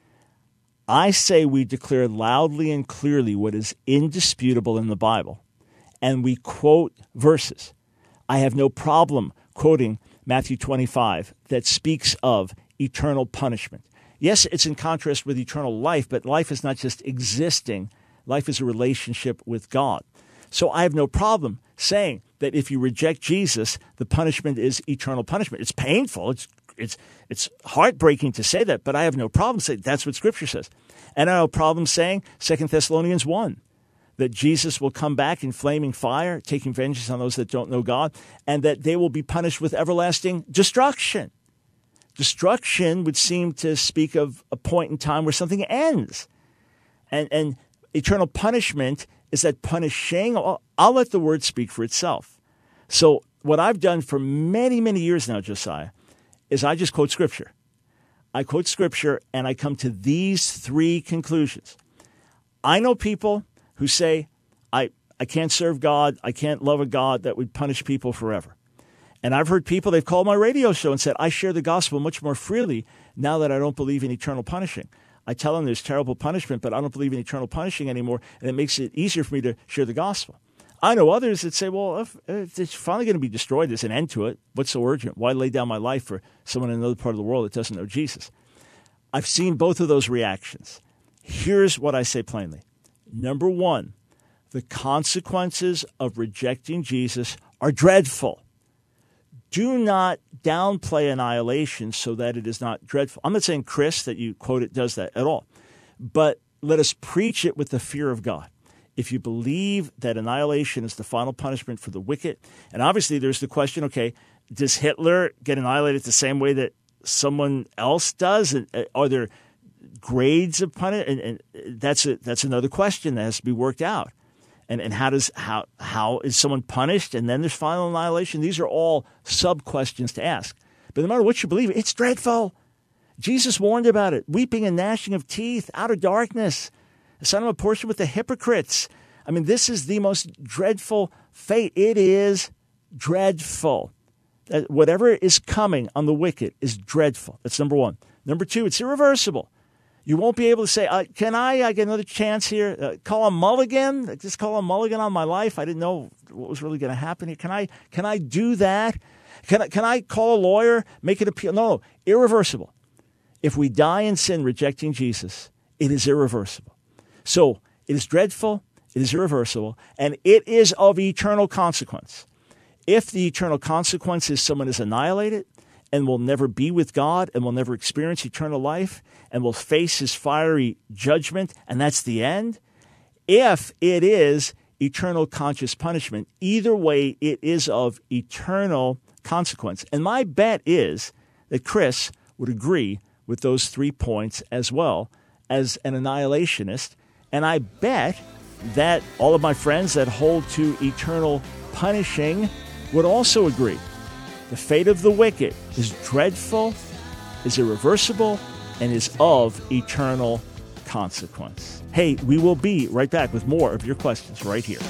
I say we declare loudly and clearly what is indisputable in the Bible. And we quote verses. I have no problem quoting Matthew twenty-five that speaks of eternal punishment. Yes, it's in contrast with eternal life, but life is not just existing. Life is a relationship with God. So I have no problem saying that if you reject Jesus, the punishment is eternal punishment. It's painful. It's it's it's heartbreaking to say that, but I have no problem saying that's what Scripture says. And I have no problem saying Second Thessalonians one. That Jesus will come back in flaming fire, taking vengeance on those that don't know God, and that they will be punished with everlasting destruction. Destruction would seem to speak of a point in time where something ends. And, and eternal punishment is that punishing. I'll, I'll let the word speak for itself. So what I've done for many, many years now, Josiah, is I just quote Scripture. I quote Scripture, and I come to these three conclusions. I know people who say, I, I can't serve God, I can't love a God that would punish people forever. And I've heard people, they've called my radio show and said, I share the gospel much more freely now that I don't believe in eternal punishing. I tell them there's terrible punishment, but I don't believe in eternal punishing anymore, and it makes it easier for me to share the gospel. I know others that say, well, if, if it's finally going to be destroyed, there's an end to it. What's so urgent? Why lay down my life for someone in another part of the world that doesn't know Jesus? I've seen both of those reactions. Here's what I say plainly. Number one, the consequences of rejecting Jesus are dreadful. Do not downplay annihilation so that it is not dreadful. I'm not saying Chris, that you quote it, does that at all. But let us preach it with the fear of God. If you believe that annihilation is the final punishment for the wicked, and obviously there's the question, okay, does Hitler get annihilated the same way that someone else does? Are there grades of punishment, and, and that's a, that's another question that has to be worked out. And and how does how how is someone punished, and then there's final annihilation? These are all sub questions to ask. But no matter what you believe, it's dreadful. Jesus warned about it: weeping and gnashing of teeth, outer darkness, the son of a portion with the hypocrites. I mean, this is the most dreadful fate. It is dreadful. That whatever is coming on the wicked is dreadful. That's number one. Number two, it's irreversible. You won't be able to say, uh, can I, I get another chance here? Uh, call a mulligan? Just call a mulligan on my life? I didn't know what was really going to happen here. Can I can I do that? Can I, can I call a lawyer, make it appeal? No, no, irreversible. If we die in sin rejecting Jesus, it is irreversible. So It is dreadful, it is irreversible, and it is of eternal consequence. If the eternal consequence is someone is annihilated and will never be with God and will never experience eternal life and will face his fiery judgment, and that's the end, if it is eternal conscious punishment, either way, it is of eternal consequence. And my bet is that Chris would agree with those three points as well as an annihilationist. And I bet that all of my friends that hold to eternal punishing would also agree. The fate of the wicked is dreadful, is irreversible, and is of eternal consequence. Hey, we will be right back with more of your questions right here.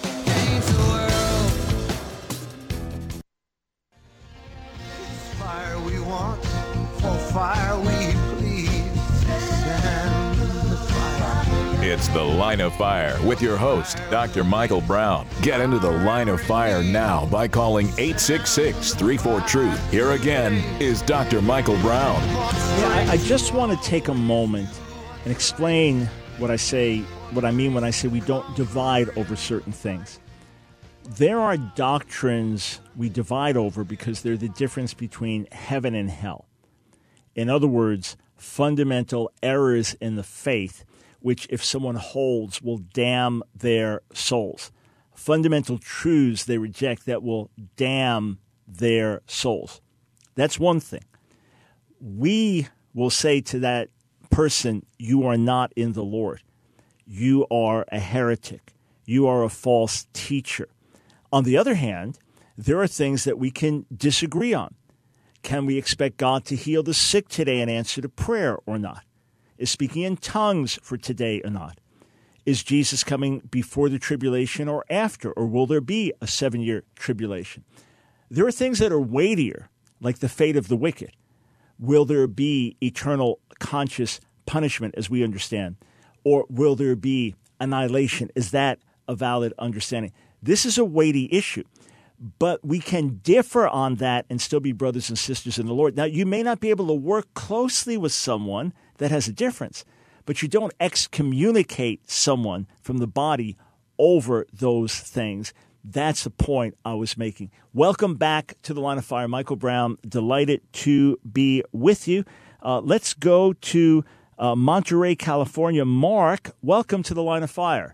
It's fire we want, for fire we plead. Send the fire. It's The Line of Fire with your host, Doctor Michael Brown. Get into the Line of Fire now by calling eight six six, three four, truth. Here again is Doctor Michael Brown. Yeah, I, I just want to take a moment and explain what I say, what I mean when I say we don't divide over certain things. There are doctrines we divide over because they're the difference between heaven and hell. In other words, fundamental errors in the faith, which if someone holds will damn their souls. Fundamental truths they reject that will damn their souls. That's one thing. We will say to that person, you are not in the Lord. You are a heretic. You are a false teacher. On the other hand, there are things that we can disagree on. Can we expect God to heal the sick today and answer to prayer or not? Is speaking in tongues for today or not? Is Jesus coming before the tribulation or after, or will there be a seven-year tribulation? There are things that are weightier, like the fate of the wicked. Will there be eternal conscious punishment as we understand? Or will there be annihilation? Is that a valid understanding? This is a weighty issue, but we can differ on that and still be brothers and sisters in the Lord. Now, you may not be able to work closely with someone that has a difference, but you don't excommunicate someone from the body over those things. That's the point I was making. Welcome back to the Line of Fire. Michael Brown, delighted to be with you. Uh, let's go to uh, Monterey, California. Mark, welcome to the Line of Fire.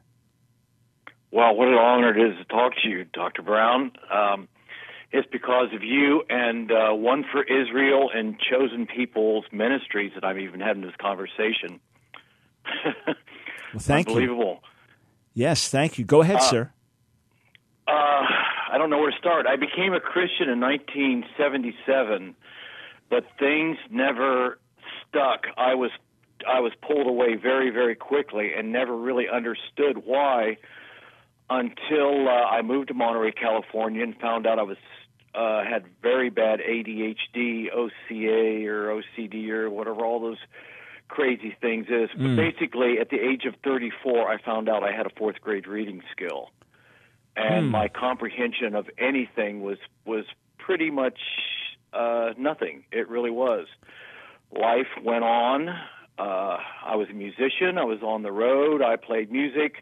Well, what an honor it is to talk to you, Doctor Brown. Um, it's because of you and uh, One for Israel and Chosen People's Ministries that I'm even having this conversation. Well, thank Unbelievable. you. Yes, thank you. Go ahead, uh, sir. Uh, I don't know where to start. I became a Christian in nineteen seventy-seven, but things never stuck. I was I was pulled away very, very quickly and never really understood why until uh, I moved to Monterey, California, and found out I was uh, had very bad A D H D, O C A, or O C D, or whatever all those crazy things is. But Mm. basically, at the age of thirty-four, I found out I had a fourth grade reading skill. And Hmm. my comprehension of anything was was pretty much uh, nothing. It really was. Life went on. Uh, I was a musician. I was on the road. I played music.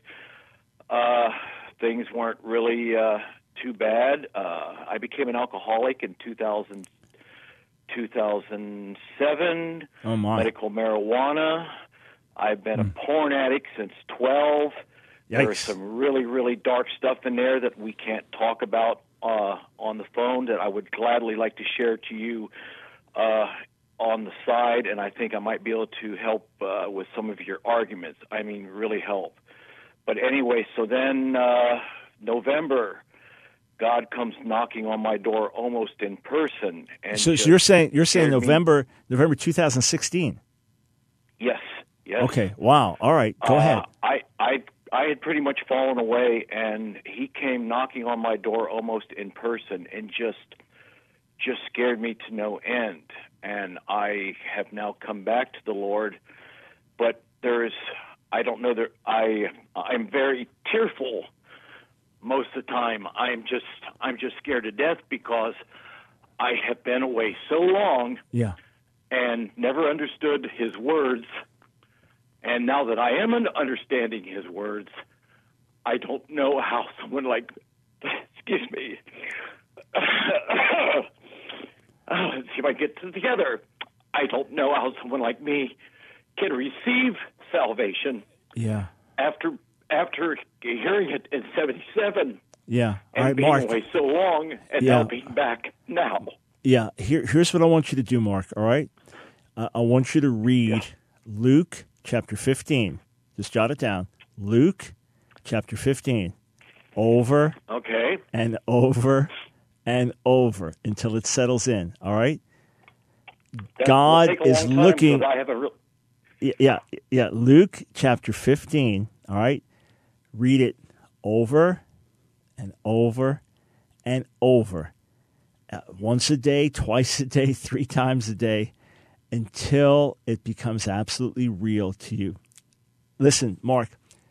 Uh, things weren't really uh, too bad. Uh, I became an alcoholic in two thousand, two thousand seven. Oh, my. Medical marijuana. I've been a porn addict since twelve. There is Yikes. some really, really dark stuff in there that we can't talk about uh, on the phone that I would gladly like to share to you uh, on the side, and I think I might be able to help uh, with some of your arguments. I mean, really help. But anyway, so then uh, November, God comes knocking on my door almost in person. And So, so just you're saying you're saying scared me. November November two thousand sixteen. Yes, yes. Okay. Wow. All right. Go Uh, ahead. I, I, I had pretty much fallen away, and he came knocking on my door almost in person, and just, just scared me to no end. And I have now come back to the Lord, but there is, I don't know that I, I'm very tearful most of the time. I'm just, I'm just scared to death because I have been away so long Yeah. and never understood his words. And now that I am understanding his words, I don't know how someone like, excuse me, oh, let's see if I get it together. I don't know how someone like me can receive salvation. Yeah. After after hearing it in seventy-seven. Yeah. And All right, being Mark. away so long, and Yeah. now being back now. Yeah. Here, here's what I want you to do, Mark. All right. Uh, I want you to read Yeah. Luke chapter fifteen. Just jot it down. Luke chapter fifteen. Over Okay. and over and over until it settles in. All right. That God will take a is long time looking. because I have a real, Yeah, yeah, yeah. Luke chapter fifteen. All right. Read it over and over and over. Uh, once a day, twice a day, three times a day, until it becomes absolutely real to you. Listen, Mark,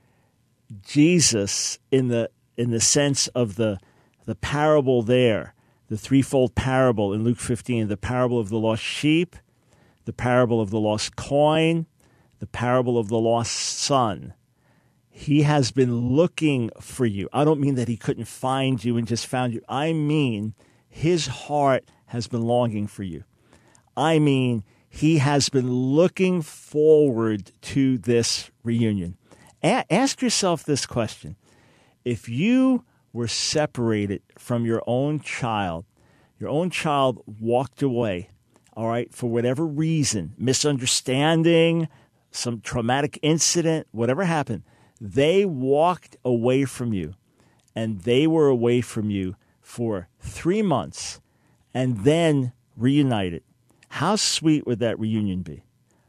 Jesus, in the in the sense of the the parable there, the threefold parable in Luke fifteen, the parable of the lost sheep, the parable of the lost coin, the parable of the lost son. He has been looking for you. I don't mean that he couldn't find you and just found you. I mean his heart has been longing for you. I mean he has been looking forward to this reunion. A- ask yourself this question. If you were separated from your own child, your own child walked away, all right, for whatever reason, misunderstanding, some traumatic incident, whatever happened, they walked away from you, and they were away from you for three months and then reunited. How sweet would that reunion be?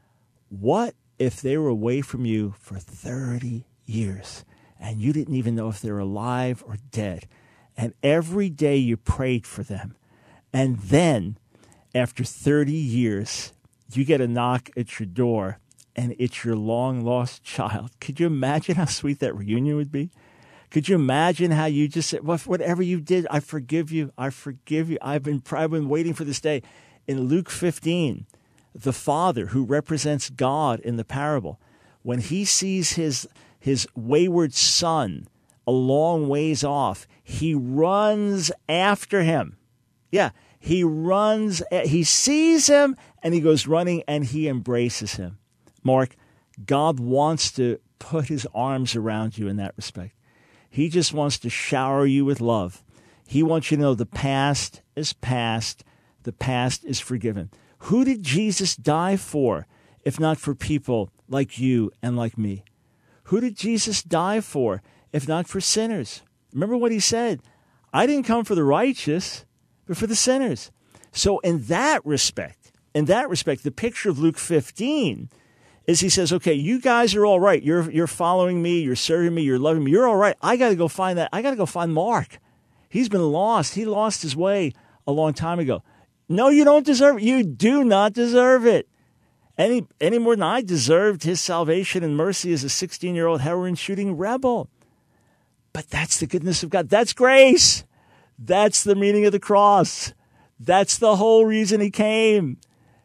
What if they were away from you for thirty years and you didn't even know if they were alive or dead, and every day you prayed for them, and then after thirty years, you get a knock at your door and it's your long-lost child? Could you imagine how sweet that reunion would be? Could you imagine how you just said, well, whatever you did, I forgive you, I forgive you. I've been, I've been waiting for this day. In Luke fifteen, the father who represents God in the parable, when he sees his, his wayward son a long ways off, he runs after him. Yeah, he runs, he sees him, and he goes running, and he embraces him. Mark, God wants to put his arms around you in that respect. He just wants to shower you with love. He wants you to know the past is past. The past is forgiven. Who did Jesus die for, if not for people like you and like me? Who did Jesus die for, if not for sinners? Remember what he said. I didn't come for the righteous, but for the sinners. So in that respect, in that respect, the picture of Luke fifteen is he says, okay, you guys are all right. You're you're following me. You're serving me. You're loving me. You're all right. I got to go find that. I got to go find Mark. He's been lost. He lost his way a long time ago. No, you don't deserve it. You do not deserve it. Any, any more than I deserved his salvation and mercy as a sixteen-year-old heroin-shooting rebel. But that's the goodness of God. That's grace. That's the meaning of the cross. That's the whole reason he came.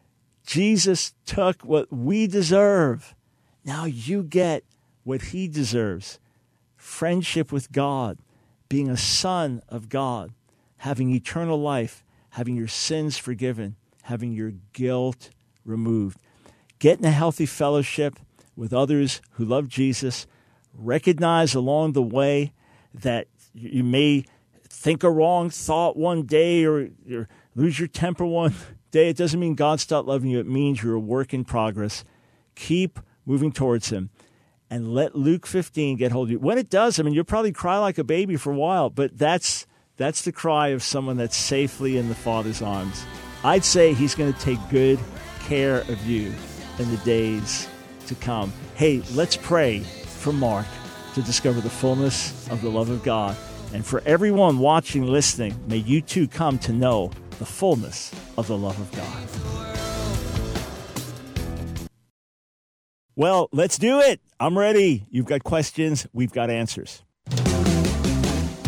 Jesus took what we deserve. Now you get what he deserves. Friendship with God, being a son of God, having eternal life, having your sins forgiven, having your guilt removed. Get in a healthy fellowship with others who love Jesus. Recognize along the way that you may think a wrong thought one day or, or lose your temper one day. It doesn't mean God stopped loving you. It means you're a work in progress. Keep moving towards him and let Luke fifteen get hold of you. When it does, I mean, you'll probably cry like a baby for a while, but that's that's the cry of someone that's safely in the Father's arms. I'd say he's going to take good care of you in the days to come. Hey, let's pray for Mark to discover the fullness of the love of God. And for everyone watching, listening, may you too come to know the fullness of the love of God. Well, let's do it. I'm ready. You've got questions. We've got answers.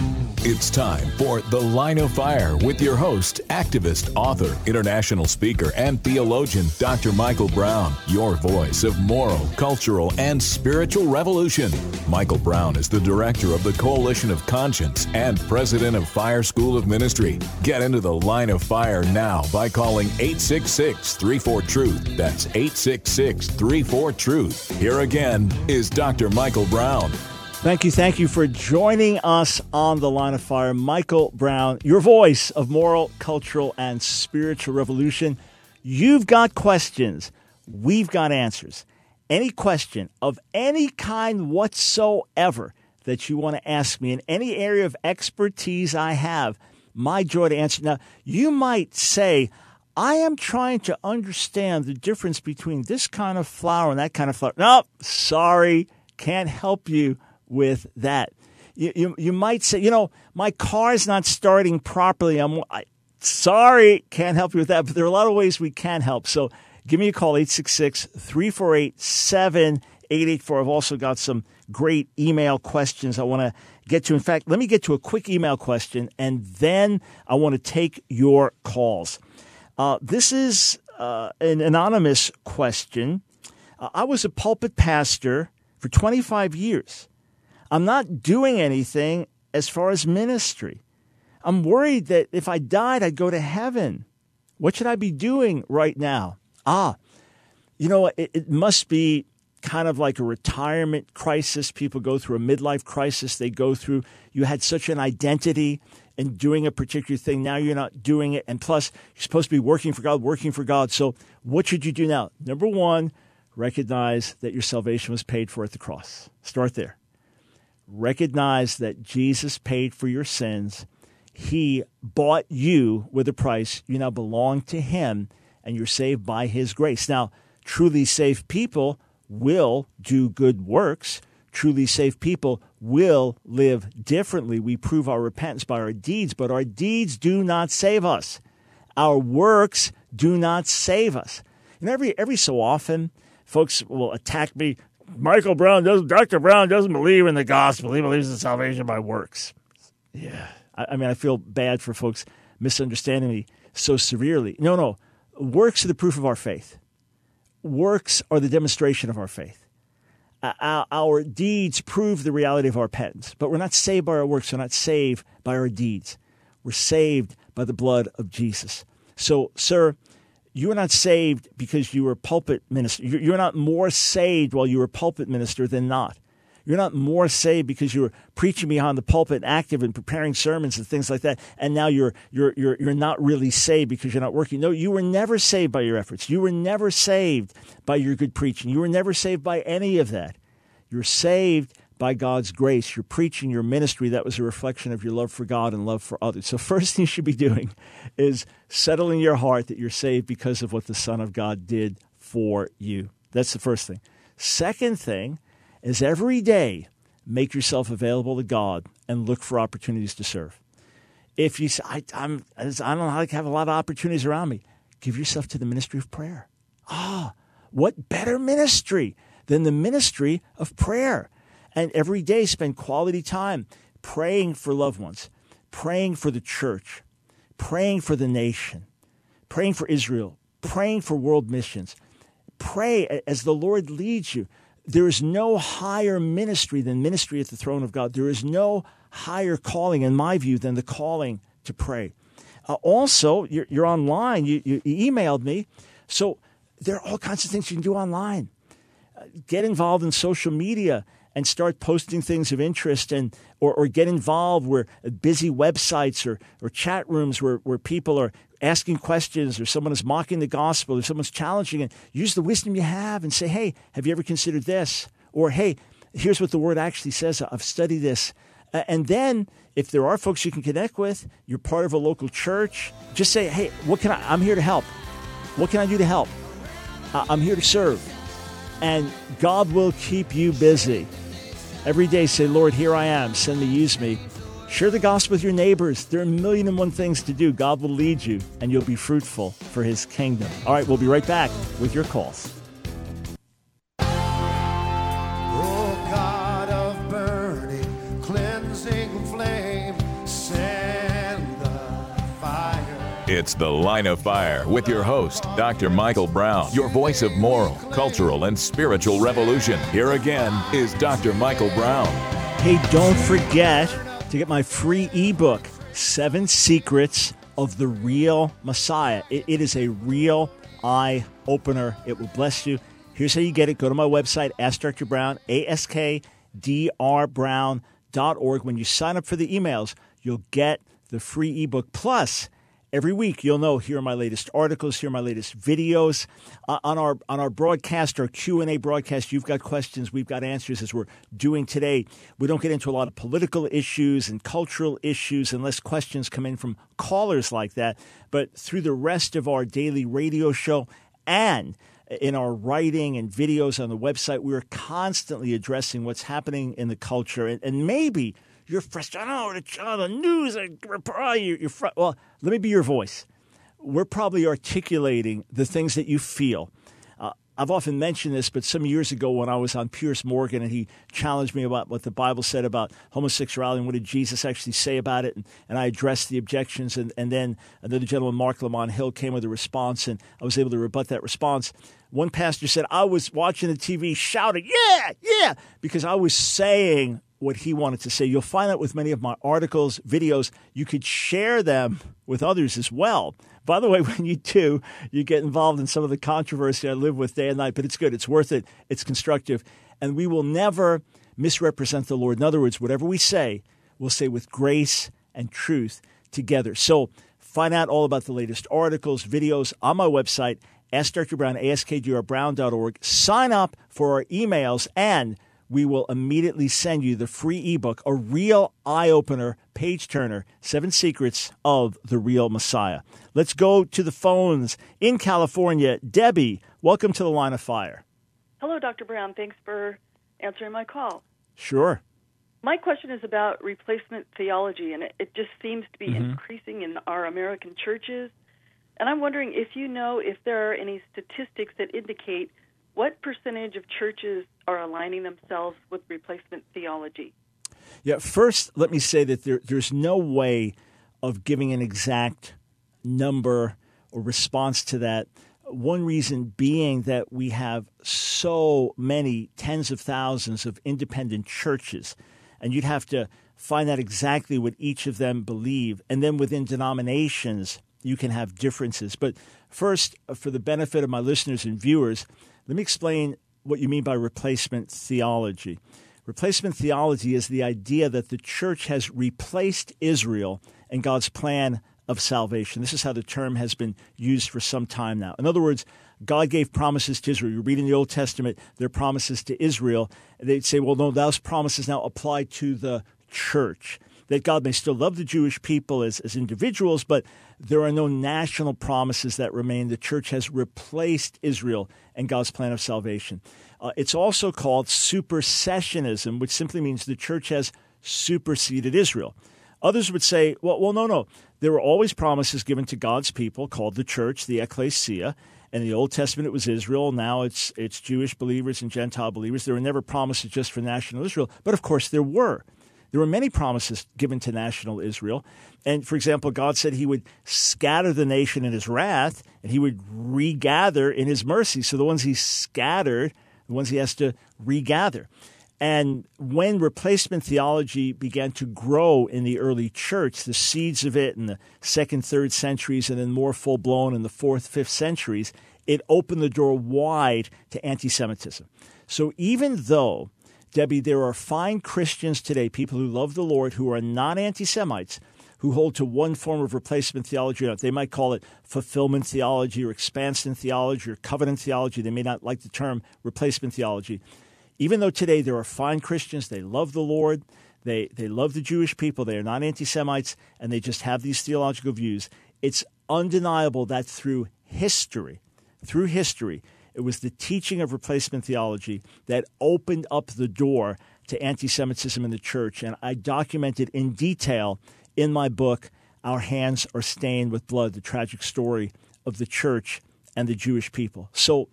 It's time for The Line of Fire with your host, activist, author, international speaker, and theologian, Doctor Michael Brown, your voice of moral, cultural, and spiritual revolution. Michael Brown is the director of the Coalition of Conscience and president of Fire School of Ministry. Get into The Line of Fire now by calling eight six six, three four, truth. That's eight six six, three four, truth. Here again is Doctor Michael Brown. Thank you, thank you for joining us on The Line of Fire. Michael Brown, your voice of moral, cultural, and spiritual revolution. You've got questions. We've got answers. Any question of any kind whatsoever that you want to ask me in any area of expertise I have, my joy to answer. Now, you might say, I am trying to understand the difference between this kind of flower and that kind of flower. No, sorry, can't help you with that. You, you you might say, you know, my car's not starting properly. I'm I, sorry, can't help you with that. But there are a lot of ways we can help. So give me a call, eight six six, three four eight, seven eight eight four. I've also got some great email questions I want to get to. In fact, let me get to a quick email question, and then I want to take your calls. Uh, this is uh, an anonymous question. Uh, I was a pulpit pastor for twenty-five years. I'm not doing anything as far as ministry. I'm worried that if I died, I'd go to heaven. What should I be doing right now? Ah, you know, it, it must be kind of like a retirement crisis. People go through a midlife crisis. They go through, you had such an identity in doing a particular thing. Now you're not doing it. And plus, you're supposed to be working for God, working for God. So what should you do now? Number one, recognize that your salvation was paid for at the cross. Start there. Recognize that Jesus paid for your sins. He bought you with a price. You now belong to him, and you're saved by his grace. Now, truly saved people will do good works. Truly saved people will live differently. We prove our repentance by our deeds, but our deeds do not save us. Our works do not save us. And every every so often, folks will attack me. Michael Brown doesn't, Doctor Brown doesn't believe in the gospel. He believes in salvation by works. Yeah. I, I mean, I feel bad for folks misunderstanding me so severely. No, no. Works are the proof of our faith. Works are the demonstration of our faith. Uh, our, our deeds prove the reality of our repentance, but we're not saved by our works. We're not saved by our deeds. We're saved by the blood of Jesus. So, sir, you are not saved because you were a pulpit minister. You're not more saved while you were a pulpit minister than not. You're not more saved because you were preaching behind the pulpit and active and preparing sermons and things like that, and now you're you're you're you're not really saved because you're not working. No, you were never saved by your efforts. You were never saved by your good preaching. You were never saved by any of that. You're saved by God's grace. Your preaching, your ministry, that was a reflection of your love for God and love for others. So first thing you should be doing is settling your heart that you're saved because of what the Son of God did for you. That's the first thing. Second thing is every day make yourself available to God and look for opportunities to serve. If you say, I, I'm, I don't know how to have a lot of opportunities around me, give yourself to the ministry of prayer. Ah, what better ministry than the ministry of prayer? And every day spend quality time praying for loved ones, praying for the church, praying for the nation, praying for Israel, praying for world missions. Pray as the Lord leads you. There is no higher ministry than ministry at the throne of God. There is no higher calling, in my view, than the calling to pray. Uh, also, you're, you're online. You, you emailed me. So there are all kinds of things you can do online. Uh, get involved in social media and start posting things of interest, and or, or get involved where busy websites or, or chat rooms where, where people are asking questions, or someone is mocking the gospel, or someone's challenging it. Use the wisdom you have and say, hey, have you ever considered this? Or, hey, here's what the word actually says. I've studied this. Uh, and then if there are folks you can connect with, you're part of a local church, just say, hey, what can I, I'm here to help. What can I do to help? Uh, I'm here to serve. And God will keep you busy. Every day say, Lord, here I am. Send me, use me. Share the gospel with your neighbors. There are a million and one things to do. God will lead you, and you'll be fruitful for his kingdom. All right, we'll be right back with your calls. Oh, God of burning, cleansing flame, It's The Line of Fire with your host, Doctor Michael Brown, your voice of moral, cultural, and spiritual revolution. Here again is Doctor Michael Brown. Hey, don't forget to get my free ebook, Seven Secrets of the Real Messiah. It, it is a real eye-opener. It will bless you. Here's how you get it. Go to my website, Ask Doctor Brown, A S K D R brown dot org. When you sign up for the emails, you'll get the free ebook. Plus, every week you'll know, here are my latest articles, here are my latest videos. Uh, on our on our broadcast, our Q and A broadcast, you've got questions, we've got answers, as we're doing today. We don't get into a lot of political issues and cultural issues unless questions come in from callers like that. But through the rest of our daily radio show and in our writing and videos on the website, we are constantly addressing what's happening in the culture. And, and maybe you're frustrated. Oh, the, oh, the news, oh, you're, you're fr-. Well, let me be your voice. We're probably articulating the things that you feel. Uh, I've often mentioned this, but some years ago when I was on Piers Morgan and he challenged me about what the Bible said about homosexuality and what did Jesus actually say about it, and, and I addressed the objections, and, and then another gentleman, Mark Lamont Hill, came with a response, and I was able to rebut that response. One pastor said, I was watching the T V shouting, yeah, yeah, because I was saying what he wanted to say. You'll find that with many of my articles, videos. You could share them with others as well. By the way, when you do, you get involved in some of the controversy I live with day and night, but it's good. It's worth it. It's constructive. And we will never misrepresent the Lord. In other words, whatever we say, we'll say with grace and truth together. So find out all about the latest articles, videos on my website, Ask Doctor Brown, A S K D R brown dot org. Sign up for our emails, and we will immediately send you the free ebook, a real eye-opener, page-turner, Seven Secrets of the Real Messiah. Let's go to the phones in California. Debbie, welcome to the Line of Fire. Hello, Doctor Brown. Thanks for answering my call. Sure. My question is about replacement theology, and it, it just seems to be Mm-hmm. increasing in our American churches. And I'm wondering if you know if there are any statistics that indicate what percentage of churches are aligning themselves with replacement theology. Yeah, first, let me say that there, there's no way of giving an exact number or response to that. One reason being that we have so many tens of thousands of independent churches, and you'd have to find out exactly what each of them believe. And then within denominations, you can have differences. But first, for the benefit of my listeners and viewers, let me explain what you mean by replacement theology. Replacement theology is the idea that the church has replaced Israel in God's plan of salvation. This is how the term has been used for some time now. In other words, God gave promises to Israel. You read in the Old Testament, their promises to Israel. They'd say, well, no, those promises now apply to the church. That God may still love the Jewish people as, as individuals, but there are no national promises that remain. The church has replaced Israel and God's plan of salvation. Uh, it's also called supersessionism, which simply means the church has superseded Israel. Others would say, well, well, no, no. There were always promises given to God's people called the church, the ecclesia. In the Old Testament, it was Israel. Now it's it's Jewish believers and Gentile believers. There were never promises just for national Israel. But, of course, there were. There were many promises given to national Israel. And, for example, God said he would scatter the nation in his wrath, and he would regather in his mercy. So the ones he scattered, the ones he has to regather. And when replacement theology began to grow in the early church, the seeds of it in the second, third centuries, and then more full-blown in the fourth, fifth centuries, it opened the door wide to anti-Semitism. So even though, Debbie, there are fine Christians today, people who love the Lord, who are not anti-Semites, who hold to one form of replacement theology. They might call it fulfillment theology or expansion theology or covenant theology. They may not like the term replacement theology. Even though today there are fine Christians, they love the Lord, they, they love the Jewish people, they are not anti-Semites, and they just have these theological views, it's undeniable that through history, through history, it was the teaching of replacement theology that opened up the door to anti-Semitism in the church. And I documented in detail in my book, Our Hands Are Stained with Blood, the tragic story of the church and the Jewish people. So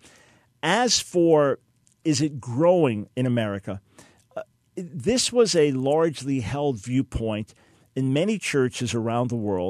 as for, is it growing in America? Uh, this was a largely held viewpoint in many churches around the world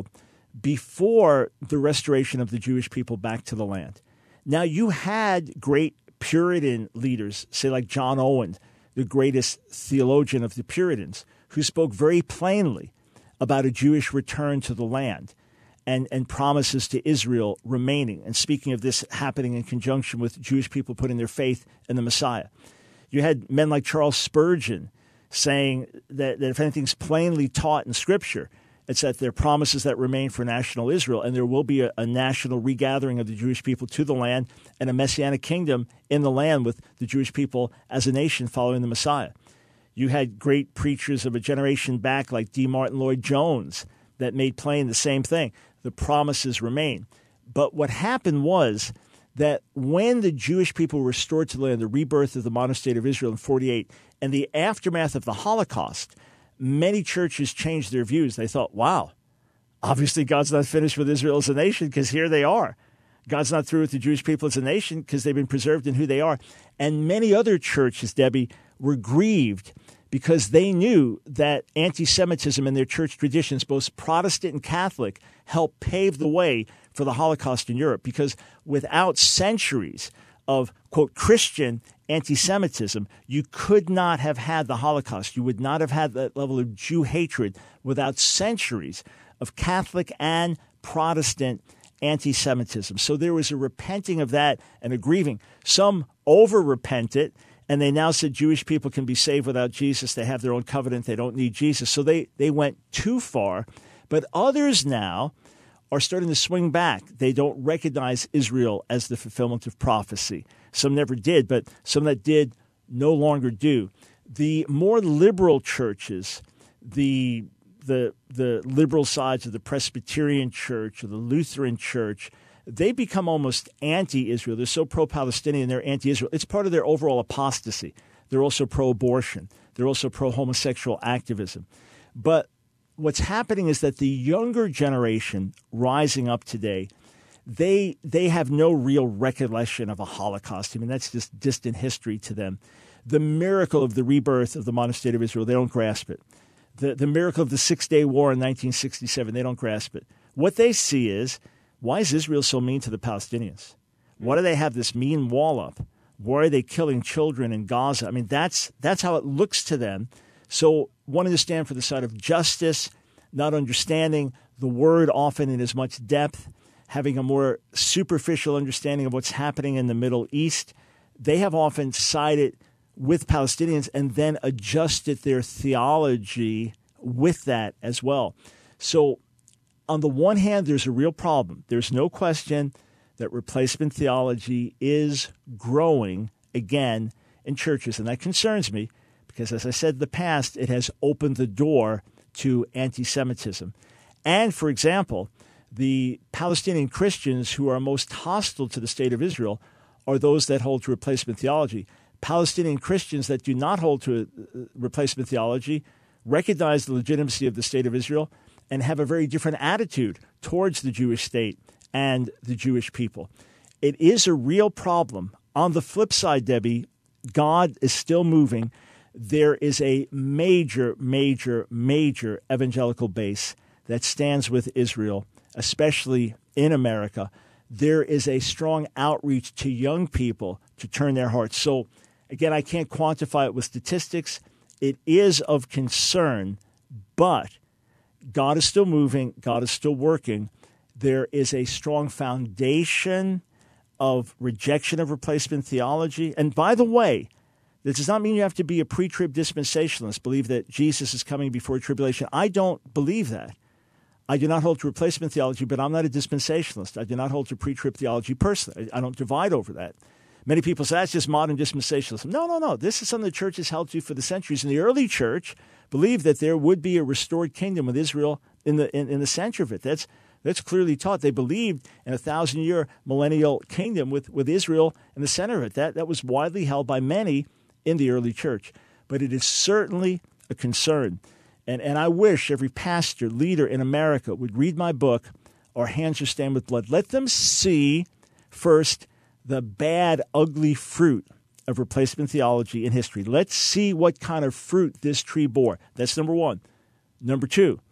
before the restoration of the Jewish people back to the land. Now, you had great Puritan leaders, say like John Owen, the greatest theologian of the Puritans, who spoke very plainly about a Jewish return to the land and, and promises to Israel remaining. And speaking of this happening in conjunction with Jewish people putting their faith in the Messiah. You had men like Charles Spurgeon saying that, that if anything's plainly taught in Scripture, it's that there are promises that remain for national Israel, and there will be a, a national regathering of the Jewish people to the land and a messianic kingdom in the land with the Jewish people as a nation following the Messiah. You had great preachers of a generation back like D. Martin Lloyd-Jones that made plain the same thing. The promises remain. But what happened was that when the Jewish people were restored to the land, the rebirth of the modern state of Israel in forty-eight, and the aftermath of the Holocaust, many churches changed their views. They thought, wow, obviously God's not finished with Israel as a nation because here they are. God's not through with the Jewish people as a nation because they've been preserved in who they are. And many other churches, Debbie, were grieved because they knew that anti-Semitism in their church traditions, both Protestant and Catholic, helped pave the way for the Holocaust in Europe. Because without centuries of, quote, Christian anti-Semitism, you could not have had the Holocaust. You would not have had that level of Jew hatred without centuries of Catholic and Protestant anti-Semitism. So there was a repenting of that and a grieving. Some over-repented, and they now said Jewish people can be saved without Jesus. They have their own covenant. They don't need Jesus. So they, they went too far. But others now are starting to swing back. They don't recognize Israel as the fulfillment of prophecy. Some never did, but some that did no longer do. The more liberal churches, the the the liberal sides of the Presbyterian Church or the Lutheran Church, they become almost anti-Israel. They're so pro-Palestinian, they're anti-Israel. It's part of their overall apostasy. They're also pro-abortion. They're also pro-homosexual activism. But what's happening is that the younger generation rising up today, they they have no real recollection of a Holocaust. I mean, that's just distant history to them. The miracle of the rebirth of the modern state of Israel, they don't grasp it. The, the miracle of the Six-Day War in nineteen sixty-seven, they don't grasp it. What they see is, why is Israel so mean to the Palestinians? Why do they have this mean wall up? Why are they killing children in Gaza? I mean, that's that's how it looks to them. So wanting to stand for the side of justice, not understanding the word often in as much depth, having a more superficial understanding of what's happening in the Middle East, they have often sided with Palestinians and then adjusted their theology with that as well. So on the one hand, there's a real problem. There's no question that replacement theology is growing again in churches, and that concerns me because, as I said in the past, it has opened the door to anti-Semitism. And, for example, the Palestinian Christians who are most hostile to the state of Israel are those that hold to replacement theology. Palestinian Christians that do not hold to replacement theology recognize the legitimacy of the state of Israel and have a very different attitude towards the Jewish state and the Jewish people. It is a real problem. On the flip side, Debbie, God is still moving. There is a major, major, major evangelical base that stands with Israel, especially in America. There is a strong outreach to young people to turn their hearts. So, again, I can't quantify it with statistics. It is of concern, but God is still moving. God is still working. There is a strong foundation of rejection of replacement theology. And by the way, this does not mean you have to be a pre-trib dispensationalist, believe that Jesus is coming before tribulation. I don't believe that. I do not hold to replacement theology, but I'm not a dispensationalist. I do not hold to pre-trib theology personally. I don't divide over that. Many people say that's just modern dispensationalism. No, no, no. This is something the church has held to for the centuries. And the early church believed that there would be a restored kingdom with Israel in the in, in the center of it. That's that's clearly taught. They believed in a thousand-year millennial kingdom with, with Israel in the center of it. That that was widely held by many in the early church. But it is certainly a concern. And and I wish every pastor, leader in America would read my book, Our Hands Are Stained with Blood. Let them see first the bad, ugly fruit of replacement theology in history. Let's see what kind of fruit this tree bore. That's number one. Number two,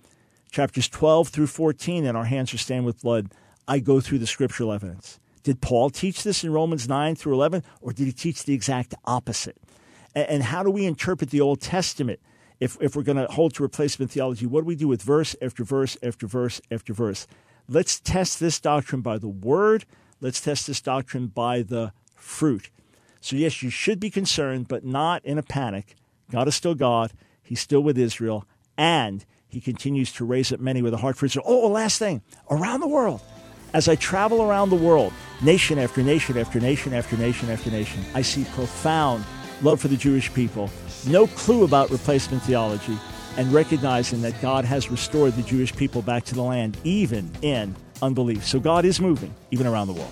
chapters twelve through fourteen, and our hands are stained with blood, I go through the scriptural evidence. Did Paul teach this in Romans nine through eleven, or did he teach the exact opposite? And, and how do we interpret the Old Testament if, if we're going to hold to replacement theology? What do we do with verse after verse after verse after verse? Let's test this doctrine by the Word. Let's test this doctrine by the fruit. So yes, you should be concerned, but not in a panic. God is still God. He's still with Israel. And he continues to raise up many with a heart for Israel. Oh, last thing, around the world. As I travel around the world, nation after nation after nation after nation after nation, I see profound love for the Jewish people, no clue about replacement theology, and recognizing that God has restored the Jewish people back to the land, even in unbelief. So God is moving, even around the world.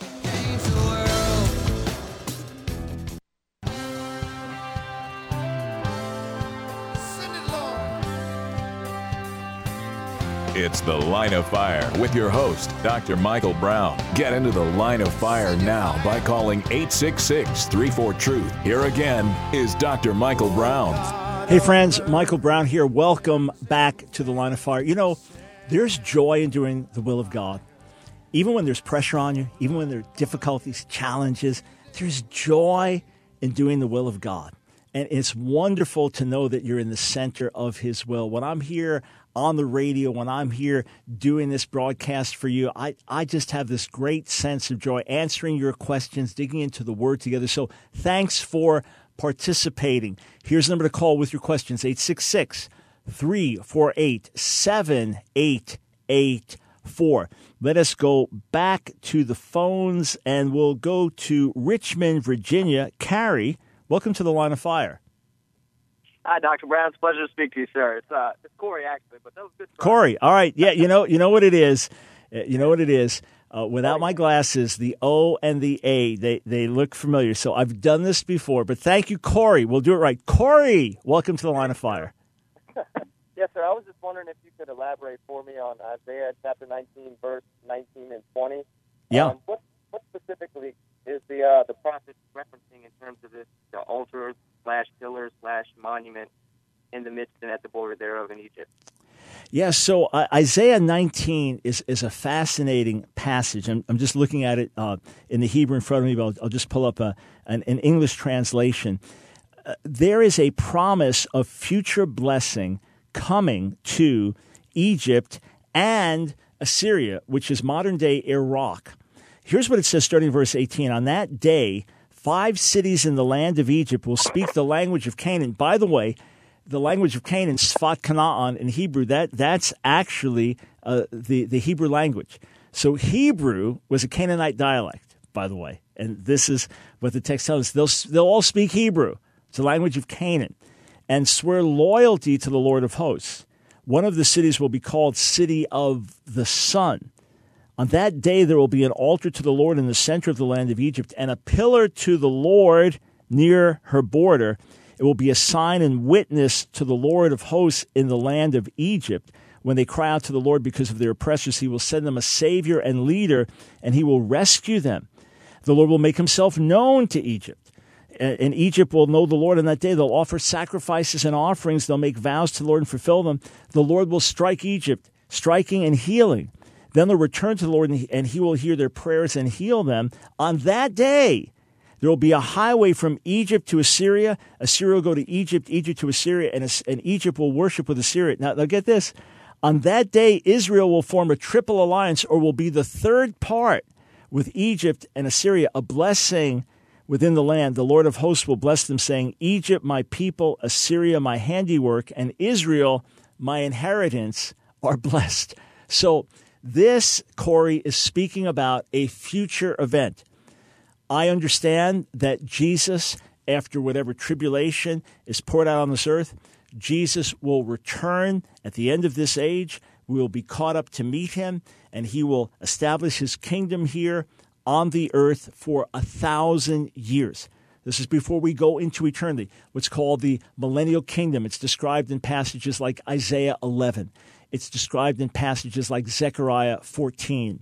It's The Line of Fire with your host, Doctor Michael Brown. Get into The Line of Fire now by calling eight six six, three four, truth. Here again is Doctor Michael Brown. Hey friends, Michael Brown here. Welcome back to The Line of Fire. You know, there's joy in doing the will of God. Even when there's pressure on you, even when there are difficulties, challenges, there's joy in doing the will of God. And it's wonderful to know that you're in the center of his will. When I'm here on the radio, when I'm here doing this broadcast for you, I, I just have this great sense of joy answering your questions, digging into the Word together. So thanks for participating. Here's the number to call with your questions, eight six six, three four eight, seven eight eight four. Let us go back to the phones, and we'll go to Richmond, Virginia. Carrie, welcome to The Line of Fire. Hi, Doctor Brown. It's a pleasure to speak to you, sir. It's, uh, it's Corey, actually, but that was good. Corey, all right. Yeah, you know you know what it is. You know what it is. Uh, without my glasses, the O and the A, they, they look familiar. So I've done this before, but thank you, Corey. We'll do it right. Corey, welcome to The Line of Fire. Yes, sir. I was just wondering if you could elaborate for me on Isaiah chapter nineteen, verse nineteen and twenty. Yeah. Um, what, what specifically is the uh, the prophet referencing in terms of this the altar slash pillar slash monument in the midst and at the border thereof in Egypt? Yeah, so uh, Isaiah nineteen is, is a fascinating passage. I'm, I'm just looking at it uh, in the Hebrew in front of me, but I'll, I'll just pull up a, an, an English translation. Uh, there is a promise of future blessing coming to Egypt and Assyria, which is modern-day Iraq. Here's what it says starting in verse eighteen. On that day, five cities in the land of Egypt will speak the language of Canaan. By the way, the language of Canaan, Sfat Kanaan in Hebrew, that that's actually uh, the, the Hebrew language. So Hebrew was a Canaanite dialect, by the way. And this is what the text tells us. They'll, they'll all speak Hebrew. It's the language of Canaan. And swear loyalty to the Lord of hosts. One of the cities will be called City of the Sun. On that day there will be an altar to the Lord in the center of the land of Egypt, and a pillar to the Lord near her border. It will be a sign and witness to the Lord of hosts in the land of Egypt. When they cry out to the Lord because of their oppressors, he will send them a savior and leader, and he will rescue them. The Lord will make himself known to Egypt. And Egypt will know the Lord on that day. They'll offer sacrifices and offerings. They'll make vows to the Lord and fulfill them. The Lord will strike Egypt, striking and healing. Then they'll return to the Lord, and he will hear their prayers and heal them. On that day, there will be a highway from Egypt to Assyria. Assyria will go to Egypt, Egypt to Assyria, and, and Egypt will worship with Assyria. Now, now, get this. On that day, Israel will form a triple alliance, or will be the third part with Egypt and Assyria, a blessing within the land. The Lord of hosts will bless them, saying, Egypt, my people, Assyria, my handiwork, and Israel, my inheritance, are blessed. So this, Corey, is speaking about a future event. I understand that Jesus, after whatever tribulation is poured out on this earth, Jesus will return at the end of this age. We will be caught up to meet him, and he will establish his kingdom here on the earth for a thousand years. This is before we go into eternity, what's called the millennial kingdom. It's described in passages like Isaiah eleven. It's described in passages like Zechariah fourteen.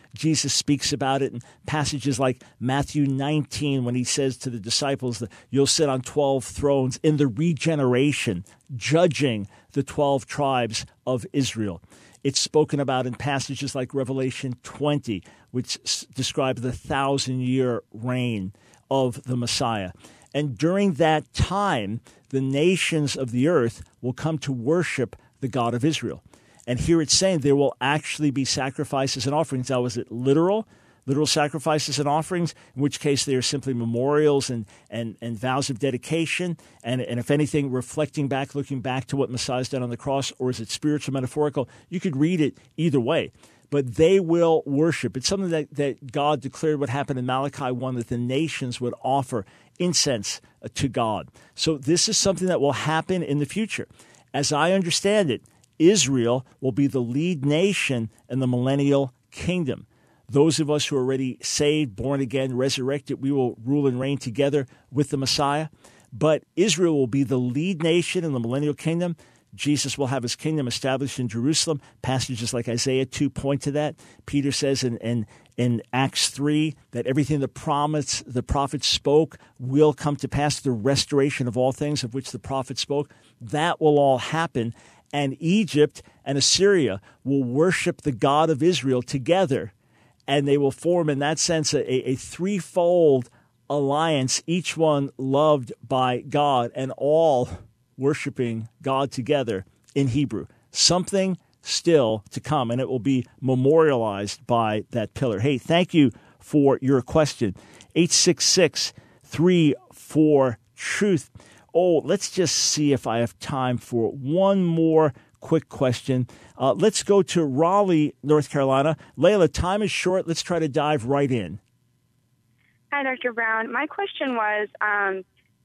Jesus speaks about it in passages like Matthew nineteen when he says to the disciples that you'll sit on twelve thrones in the regeneration, judging the twelve tribes of Israel. It's spoken about in passages like Revelation twenty, which s- describes the thousand-year reign of the Messiah. And during that time, the nations of the earth will come to worship the God of Israel. And here it's saying there will actually be sacrifices and offerings. Now, is it literal? Literal sacrifices and offerings, in which case they are simply memorials and, and, and vows of dedication, and, and if anything, reflecting back, looking back to what Messiah's done on the cross, or is it spiritual, metaphorical? You could read it either way. But they will worship. It's something that, that God declared would happen in Malachi one, that the nations would offer incense to God. So this is something that will happen in the future. As I understand it, Israel will be the lead nation in the millennial kingdom. Those of us who are already saved, born again, resurrected, we will rule and reign together with the Messiah. But Israel will be the lead nation in the millennial kingdom. Jesus will have his kingdom established in Jerusalem. Passages like Isaiah two point to that. Peter says in, in, in Acts three that everything the promise, the prophet spoke will come to pass, the restoration of all things of which the prophet spoke. That will all happen. And Egypt and Assyria will worship the God of Israel together. And they will form, in that sense, a, a threefold alliance, each one loved by God and all worshiping God together in Hebrew. Something still to come, and it will be memorialized by that pillar. Hey, thank you for your question. eight six six, three four, truth. Oh, let's just see if I have time for one more quick question. Uh, let's go to Raleigh, North Carolina. Layla, time is short. Let's try to dive right in. Hi, Doctor Brown. My question was, um,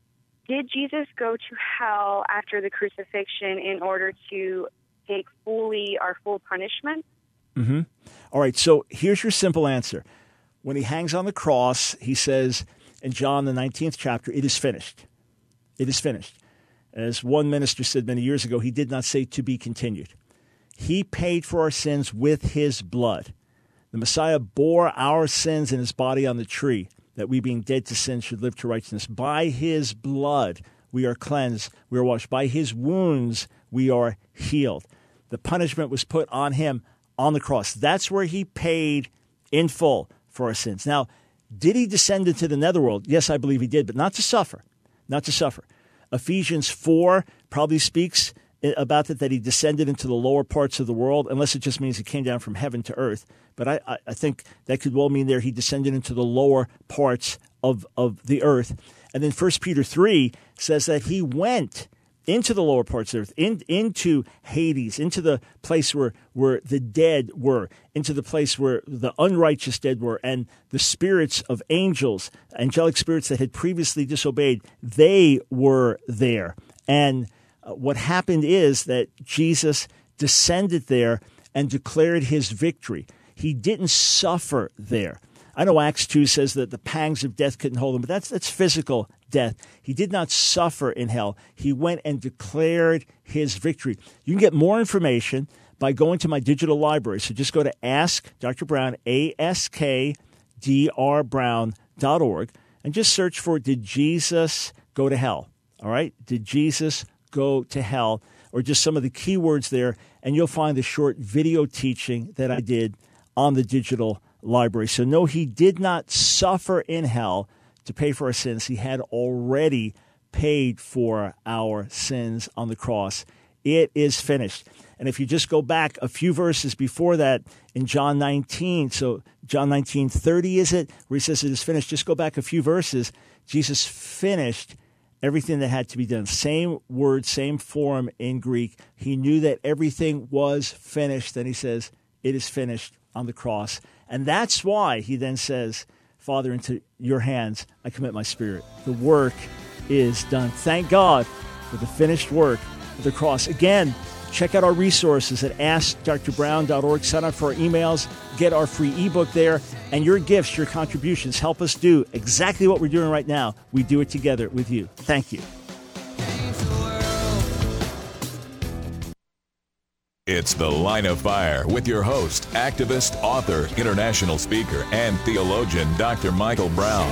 did Jesus go to hell after the crucifixion in order to take fully our full punishment? Mm-hmm. All right, so here's your simple answer. When he hangs on the cross, he says in John, the nineteenth chapter, it is finished. It is finished. As one minister said many years ago, he did not say to be continued. He paid for our sins with his blood. The Messiah bore our sins in his body on the tree, that we being dead to sin should live to righteousness. By his blood we are cleansed, we are washed. By his wounds we are healed. The punishment was put on him on the cross. That's where he paid in full for our sins. Now, did he descend into the netherworld? Yes, I believe he did, but not to suffer. Not to suffer. Ephesians four probably speaks about it, that he descended into the lower parts of the world, unless it just means he came down from heaven to earth. But I, I, I think that could well mean there he descended into the lower parts of, of the earth. And then First Peter three says that he went into the lower parts of the earth, in, into Hades, into the place where, where the dead were, into the place where the unrighteous dead were, and the spirits of angels, angelic spirits that had previously disobeyed, they were there. And uh, what happened is that Jesus descended there and declared his victory. He didn't suffer there. I know Acts two says that the pangs of death couldn't hold him, but that's that's physical death. He did not suffer in hell. He went and declared his victory. You can get more information by going to my digital library. So just go to Ask Doctor Brown, A S K D R Brown dot org, and just search for Did Jesus Go to Hell? All right? Did Jesus go to hell? Or just some of the keywords there, and you'll find the short video teaching that I did on the digital library. So no, he did not suffer in hell to pay for our sins. He had already paid for our sins on the cross. It is finished. And if you just go back a few verses before that in John nineteen, so John nineteen thirty is it, where he says it is finished, just go back a few verses. Jesus finished everything that had to be done. Same word, same form in Greek. He knew that everything was finished. Then he says, it is finished on the cross. And that's why he then says, Father, into your hands I commit my spirit. The work is done. Thank God for the finished work of the cross. Again, check out our resources at ask dr brown dot org. Sign up for our emails. Get our free ebook there. And your gifts, your contributions help us do exactly what we're doing right now. We do it together with you. Thank you. It's The Line of Fire with your host, activist, author, international speaker, and theologian, Doctor Michael Brown.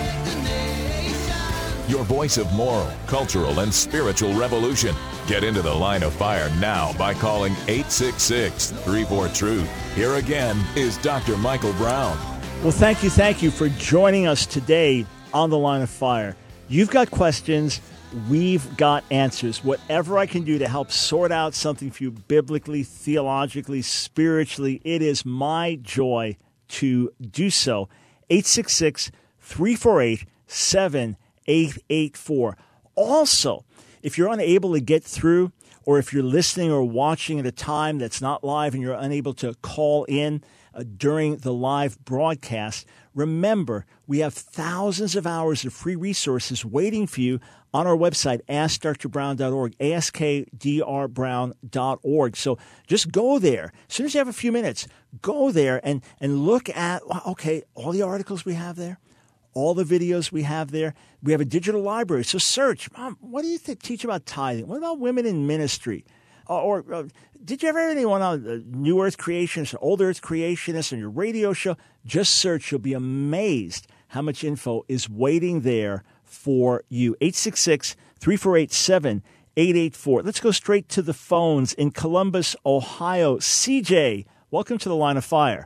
Your voice of moral, cultural, and spiritual revolution. Get into The Line of Fire now by calling eight six six, three four, truth. Here again is Doctor Michael Brown. Well, thank you, thank you for joining us today on The Line of Fire. You've got questions, we've got answers. Whatever I can do to help sort out something for you biblically, theologically, spiritually, it is my joy to do so. eight six six, three four eight, seven eight eight four. Also, if you're unable to get through, or if you're listening or watching at a time that's not live and you're unable to call in uh, during the live broadcast, remember, we have thousands of hours of free resources waiting for you on our website, ask dr brown dot org, ask d r brown dot org. So just go there. As soon as you have a few minutes, go there and, and look at, okay, all the articles we have there, all the videos we have there. We have a digital library. So search, Mom, what do you think, teach about tithing? What about women in ministry? Uh, or uh, did you ever hear anyone on uh, New Earth Creationists or Old Earth Creationists on your radio show? Just search. You'll be amazed how much info is waiting there for you. eight six six, three four eight, seven eight eight four. Let's go straight to the phones in Columbus, Ohio. C J, welcome to The Line of Fire.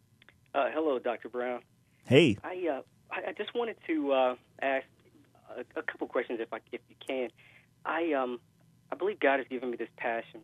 Uh, hello, Doctor Brown. Hey. I uh, I just wanted to uh, ask a, a couple questions, if I if you can. I um I believe God has given me this passion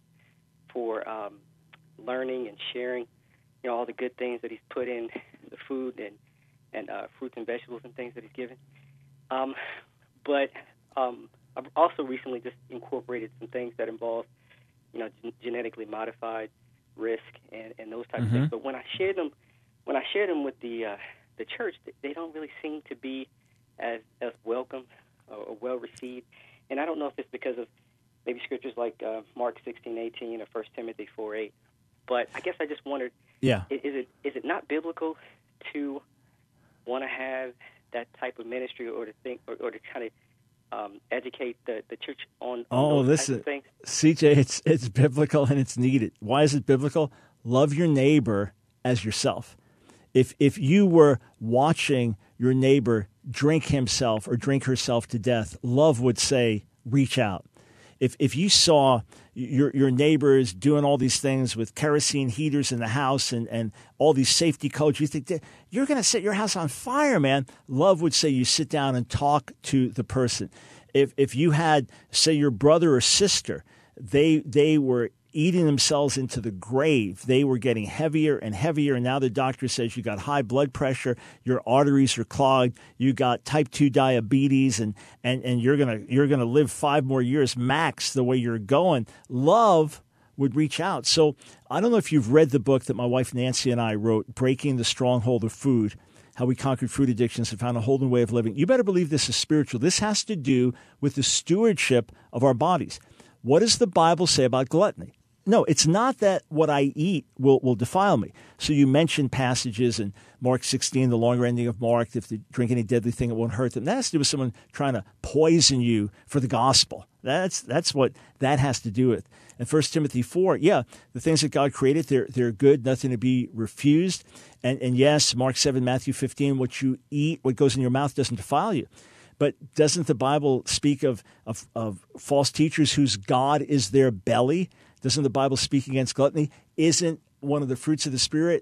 for um, learning and sharing, you know, all the good things that He's put in the food and and uh, fruits and vegetables and things that He's given. Um, but um, I've also recently just incorporated some things that involve, you know, gen- genetically modified risk and, and those types Mm-hmm. of things. But when I share them, when I share them with the uh, the church, they don't really seem to be as as welcome or, or well received. And I don't know if it's because of maybe scriptures like uh, Mark sixteen eighteen or First Timothy four eight. But I guess I just wondered, yeah, is, is it is it not biblical to want to have that type of ministry, or to think, or, or to try to um, educate the, the church on, on oh, those listen, types of things? C J, it's it's biblical and it's needed. Why is it biblical? Love your neighbor as yourself. If if you were watching your neighbor drink himself or drink herself to death, love would say, reach out. If if you saw your your neighbors doing all these things with kerosene heaters in the house and, and all these safety codes, you think, you're going to set your house on fire, man. Love would say you sit down and talk to the person. If if you had, say, your brother or sister, they they were eating themselves into the grave. They were getting heavier and heavier, and now the doctor says you got high blood pressure, your arteries are clogged, you got type two diabetes, and and, and you're gonna you're gonna live five more years max the way you're going. Love would reach out. So I don't know if you've read the book that my wife Nancy and I wrote, Breaking the Stronghold of Food, How We Conquered Food Addictions and Found a Whole New Way of Living. You better believe this is spiritual. This has to do with the stewardship of our bodies. What does the Bible say about gluttony? No, it's not that what I eat will, will defile me. So you mentioned passages in Mark sixteen, the longer ending of Mark, if they drink any deadly thing, it won't hurt them. That has to do with someone trying to poison you for the gospel. That's that's what that has to do with. And First Timothy four, yeah, the things that God created, they're they're good, nothing to be refused. And and yes, Mark seven, Matthew fifteen, what you eat, what goes in your mouth doesn't defile you. But doesn't the Bible speak of, of, of false teachers whose God is their belly? Doesn't the Bible speak against gluttony? Isn't one of the fruits of the Spirit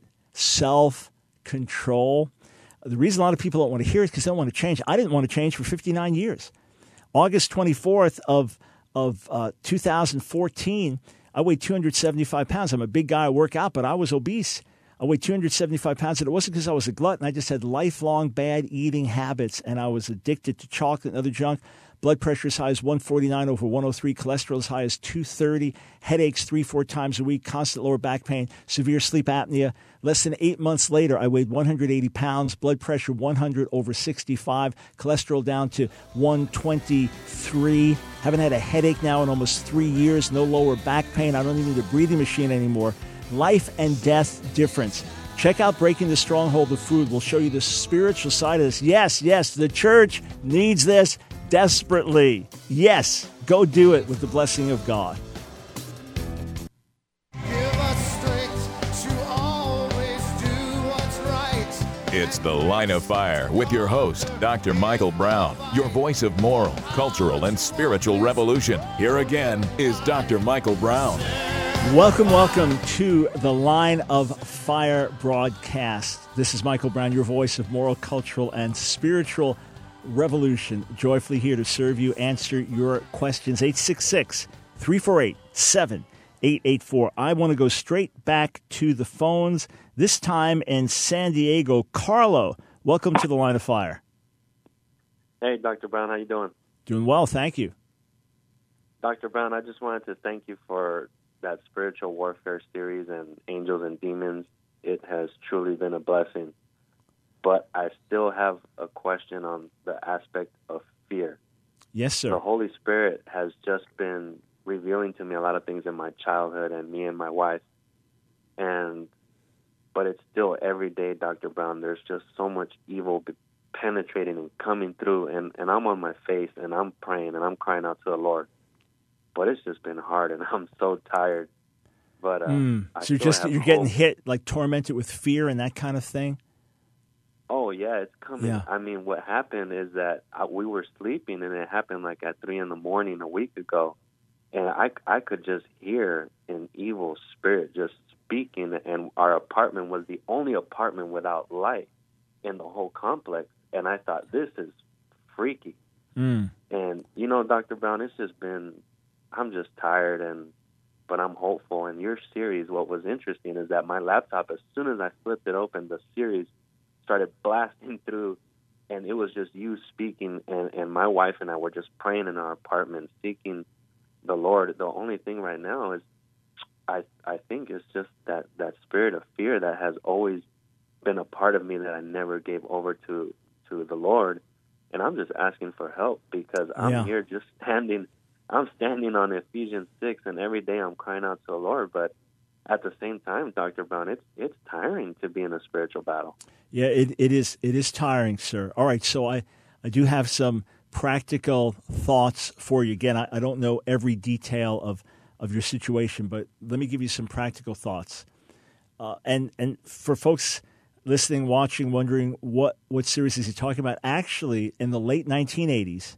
self-control? The reason a lot of people don't want to hear it is because they don't want to change. I didn't want to change for fifty-nine years. August twenty-fourth of, of uh, two thousand fourteen, I weighed two hundred seventy-five pounds. I'm a big guy, I work out, but I was obese. I weighed two hundred seventy-five pounds, and it wasn't because I was a glutton. I just had lifelong bad eating habits, and I was addicted to chocolate and other junk. Blood pressure as high as one forty-nine over one oh three, cholesterol as high as two thirty, headaches three, four times a week, constant lower back pain, severe sleep apnea. Less than eight months later, I weighed one hundred eighty pounds, blood pressure one hundred over sixty-five, cholesterol down to one twenty-three. Haven't had a headache now in almost three years, no lower back pain. I don't even need a breathing machine anymore. Life and death difference. Check out Breaking the Stronghold of Food. We'll show you the spiritual side of this. Yes, yes, the church needs this desperately. Yes, go do it with the blessing of God. Give us It's The Line of Fire with your host, Doctor Michael Brown, your voice of moral, cultural, and spiritual revolution. Here again is Doctor Michael Brown. Welcome, welcome to the Line of Fire broadcast. This is Michael Brown, your voice of moral, cultural, and spiritual revolution. Joyfully here to serve you, answer your questions. eight six six, three four eight, seven eight eight four. I want to go straight back to the phones, this time in San Diego. Carlo, welcome to the Line of Fire. Hey, Doctor Brown, how you doing? Doing well, thank you. Doctor Brown, I just wanted to thank you for that spiritual warfare series and Angels and Demons. It has truly been a blessing. But I still have a question on the aspect of fear. Yes, sir. The Holy Spirit has just been revealing to me a lot of things in my childhood and me and my wife. And but it's still every day, Doctor Brown, there's just so much evil penetrating and coming through. And, and I'm on my face and I'm praying and I'm crying out to the Lord. But it's just been hard, and I'm so tired. But uh, mm. I so you're still just have you're getting hope. hit, like tormented with fear and that kind of thing. Oh yeah, it's coming. Yeah. I mean, what happened is that I, we were sleeping, and it happened like at three in the morning a week ago, and I I could just hear an evil spirit just speaking, and our apartment was the only apartment without light in the whole complex, and I thought, this is freaky. Mm. And you know, Doctor Brown, it's just been. I'm just tired, and but I'm hopeful. And your series, what was interesting is that my laptop, as soon as I flipped it open, the series started blasting through, and it was just you speaking, and, and my wife and I were just praying in our apartment, seeking the Lord. The only thing right now is I I think it's just that, that spirit of fear that has always been a part of me that I never gave over to, to the Lord. And I'm just asking for help because I'm Yeah. here just standing I'm standing on Ephesians six, and every day I'm crying out to the Lord. But at the same time, Doctor Brown, it's it's tiring to be in a spiritual battle. Yeah, it, it is it is tiring, sir. All right, so I, I do have some practical thoughts for you. Again, I, I don't know every detail of, of your situation, but let me give you some practical thoughts. Uh, and and for folks listening, watching, wondering what, what series is he talking about, actually, in the late nineteen eighties,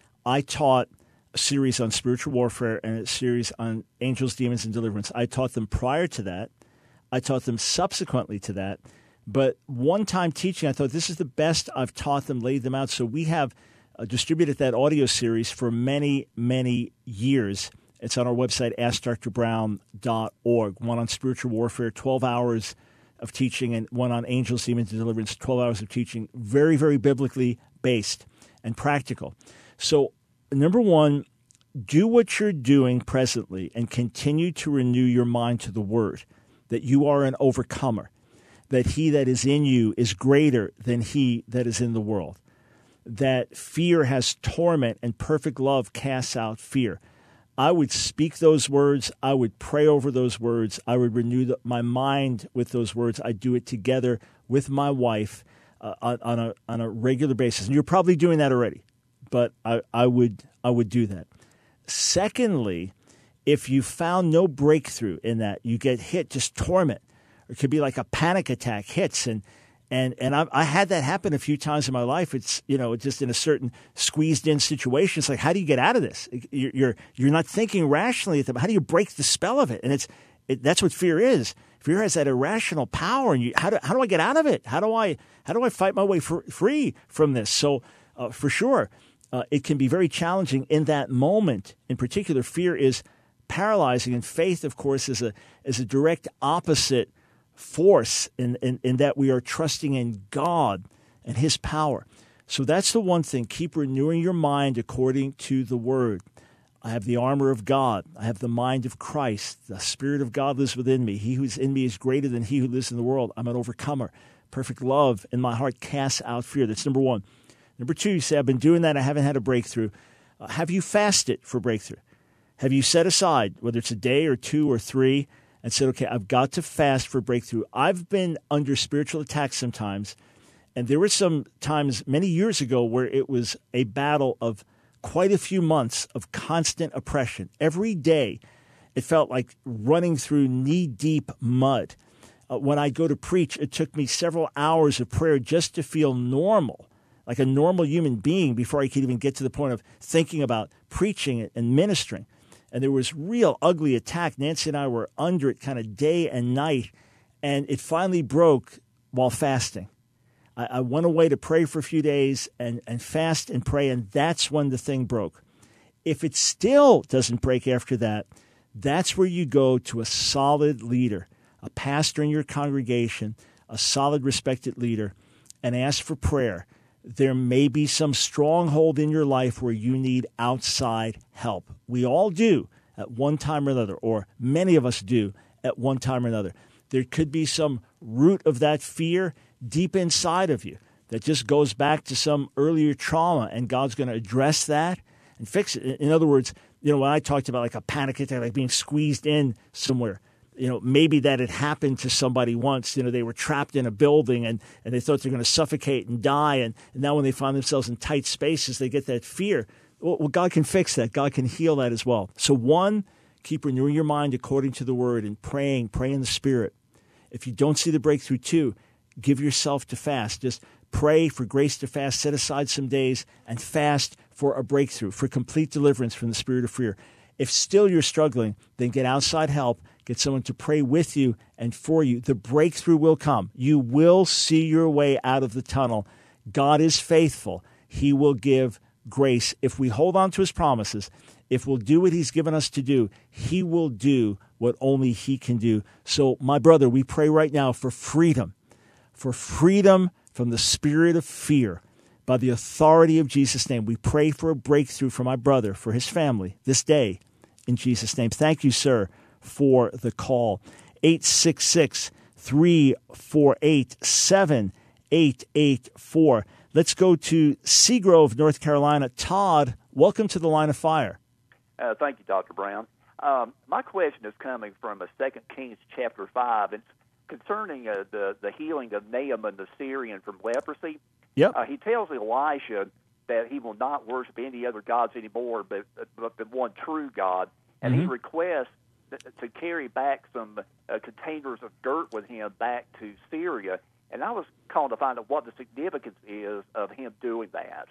I taught a series on spiritual warfare and a series on angels, demons, and deliverance. I taught them prior to that. I taught them subsequently to that. But one-time teaching, I thought this is the best I've taught them, laid them out. So we have uh, distributed that audio series for many, many years. It's on our website, ask dr brown dot org. One on spiritual warfare, twelve hours of teaching, and one on angels, demons, and deliverance, twelve hours of teaching. Very, very biblically based and practical. So number one, do what you're doing presently and continue to renew your mind to the Word, that you are an overcomer, that he that is in you is greater than he that is in the world, that fear has torment and perfect love casts out fear. I would speak those words. I would pray over those words. I would renew the, my mind with those words. I do it together with my wife uh, on, on a on a regular basis. And you're probably doing that already. But I, I would I would do that. Secondly, if you found no breakthrough in that, you get hit, just torment. It could be like a panic attack hits, and and and I, I had that happen a few times in my life. It's you know just in a certain squeezed in situation. It's like, how do you get out of this? You're you're, you're not thinking rationally at them. How do you break the spell of it? And it's it, that's what fear is. Fear has that irrational power, and you how do how do I get out of it? How do I how do I fight my way for, free from this? So uh, for sure. Uh, it can be very challenging in that moment. In particular, fear is paralyzing, and faith, of course, is a is a direct opposite force in, in, in that we are trusting in God and His power. So that's the one thing. Keep renewing your mind according to the Word. I have the armor of God. I have the mind of Christ. The Spirit of God lives within me. He who is in me is greater than he who lives in the world. I'm an overcomer. Perfect love in my heart casts out fear. That's number one. Number two, you say, I've been doing that. I haven't had a breakthrough. Uh, have you fasted for breakthrough? Have you set aside, whether it's a day or two or three, and said, okay, I've got to fast for breakthrough? I've been under spiritual attack sometimes, and there were some times many years ago where it was a battle of quite a few months of constant oppression. Every day, it felt like running through knee-deep mud. Uh, when I go to preach, it took me several hours of prayer just to feel normal, like a normal human being, before I could even get to the point of thinking about preaching and ministering. And there was real ugly attack. Nancy and I were under it kind of day and night, and it finally broke while fasting. I, I went away to pray for a few days and, and fast and pray, and that's when the thing broke. If it still doesn't break after that, that's where you go to a solid leader, a pastor in your congregation, a solid, respected leader, and ask for prayer. There may be some stronghold in your life where you need outside help. We all do at one time or another, or many of us do at one time or another. There could be some root of that fear deep inside of you that just goes back to some earlier trauma, and God's going to address that and fix it. In other words, you know, when I talked about like a panic attack, like being squeezed in somewhere, you know, maybe that had happened to somebody once. You know, they were trapped in a building and, and they thought they're going to suffocate and die. And, and now when they find themselves in tight spaces, they get that fear. Well, well, God can fix that. God can heal that as well. So one, keep renewing your mind according to the word and praying, pray in the Spirit. If you don't see the breakthrough, two, give yourself to fast. Just pray for grace to fast. Set aside some days and fast for a breakthrough, for complete deliverance from the spirit of fear. If still you're struggling, then get outside help. Get someone to pray with you and for you. The breakthrough will come. You will see your way out of the tunnel. God is faithful. He will give grace. If we hold on to his promises, if we'll do what he's given us to do, he will do what only he can do. So, my brother, we pray right now for freedom, for freedom from the spirit of fear. By the authority of Jesus' name, we pray for a breakthrough for my brother, for his family, this day, in Jesus' name. Thank you, sir, for the call. eight six six, three four eight, seven eight eight four. Let's go to Seagrove, North Carolina. Todd, welcome to the Line of Fire. Uh, thank you, Doctor Brown. Um, my question is coming from a Second Kings chapter five. It's concerning uh, the, the healing of Naaman the Syrian from leprosy. Yep. Uh, he tells Elisha that he will not worship any other gods anymore but, but the one true God. And Mm-hmm. he requests to carry back some uh, containers of dirt with him back to Syria. And I was calling to find out what the significance is of him doing that.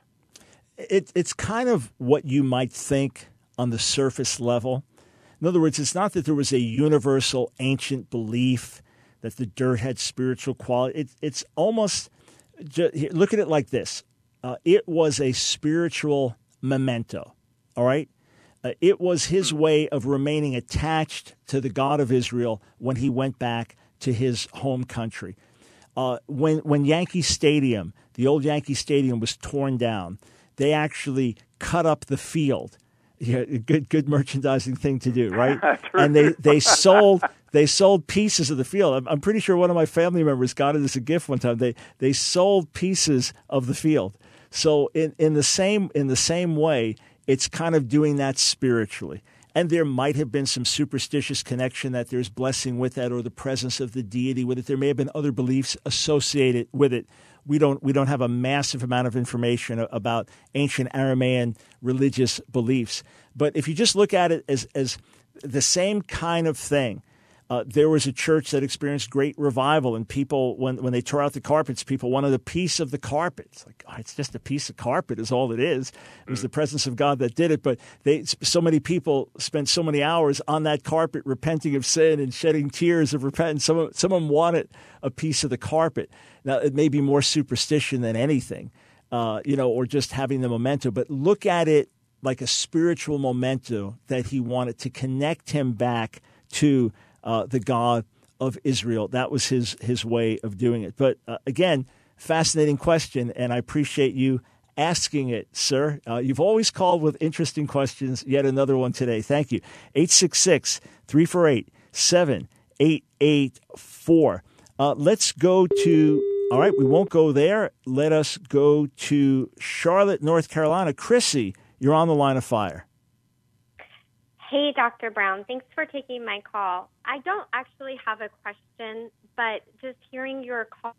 It, it's kind of what you might think on the surface level. In other words, it's not that there was a universal ancient belief that the dirt had spiritual quality. It, it's almost, just, look at it like this. Uh, it was a spiritual memento, all right? Uh, it was his way of remaining attached to the God of Israel when he went back to his home country. Uh, when when Yankee Stadium, the old Yankee Stadium, was torn down, they actually cut up the field. Yeah, good good merchandising thing to do, right? And they, they sold they sold pieces of the field. I'm, I'm pretty sure one of my family members got it as a gift one time. They they sold pieces of the field. So in, in the same in the same way, it's kind of doing that spiritually. And there might have been some superstitious connection that there's blessing with that, or the presence of the deity with it. There may have been other beliefs associated with it. We don't we don't have a massive amount of information about ancient Aramaean religious beliefs. But if you just look at it as as the same kind of thing, uh, there was a church that experienced great revival, and people, when when they tore out the carpets, people wanted a piece of the carpet. It's like, oh, it's just a piece of carpet is all it is. It was the presence of God that did it. But they so many people spent so many hours on that carpet repenting of sin and shedding tears of repentance. Some of, some of them wanted a piece of the carpet. Now, it may be more superstition than anything, uh, you know, or just having the memento. But look at it like a spiritual memento that he wanted to connect him back to uh, the God of Israel. That was his his way of doing it. But uh, again, fascinating question, and I appreciate you asking it, sir. Uh, you've always called with interesting questions. Yet another one today. Thank you. eight six six, three four eight, seven eight eight four. Uh, let's go to, all right, we won't go there. Let us go to Charlotte, North Carolina. Chrissy, you're on the Line of Fire. Hey, Doctor Brown. Thanks for taking my call. I don't actually have a question, but just hearing your call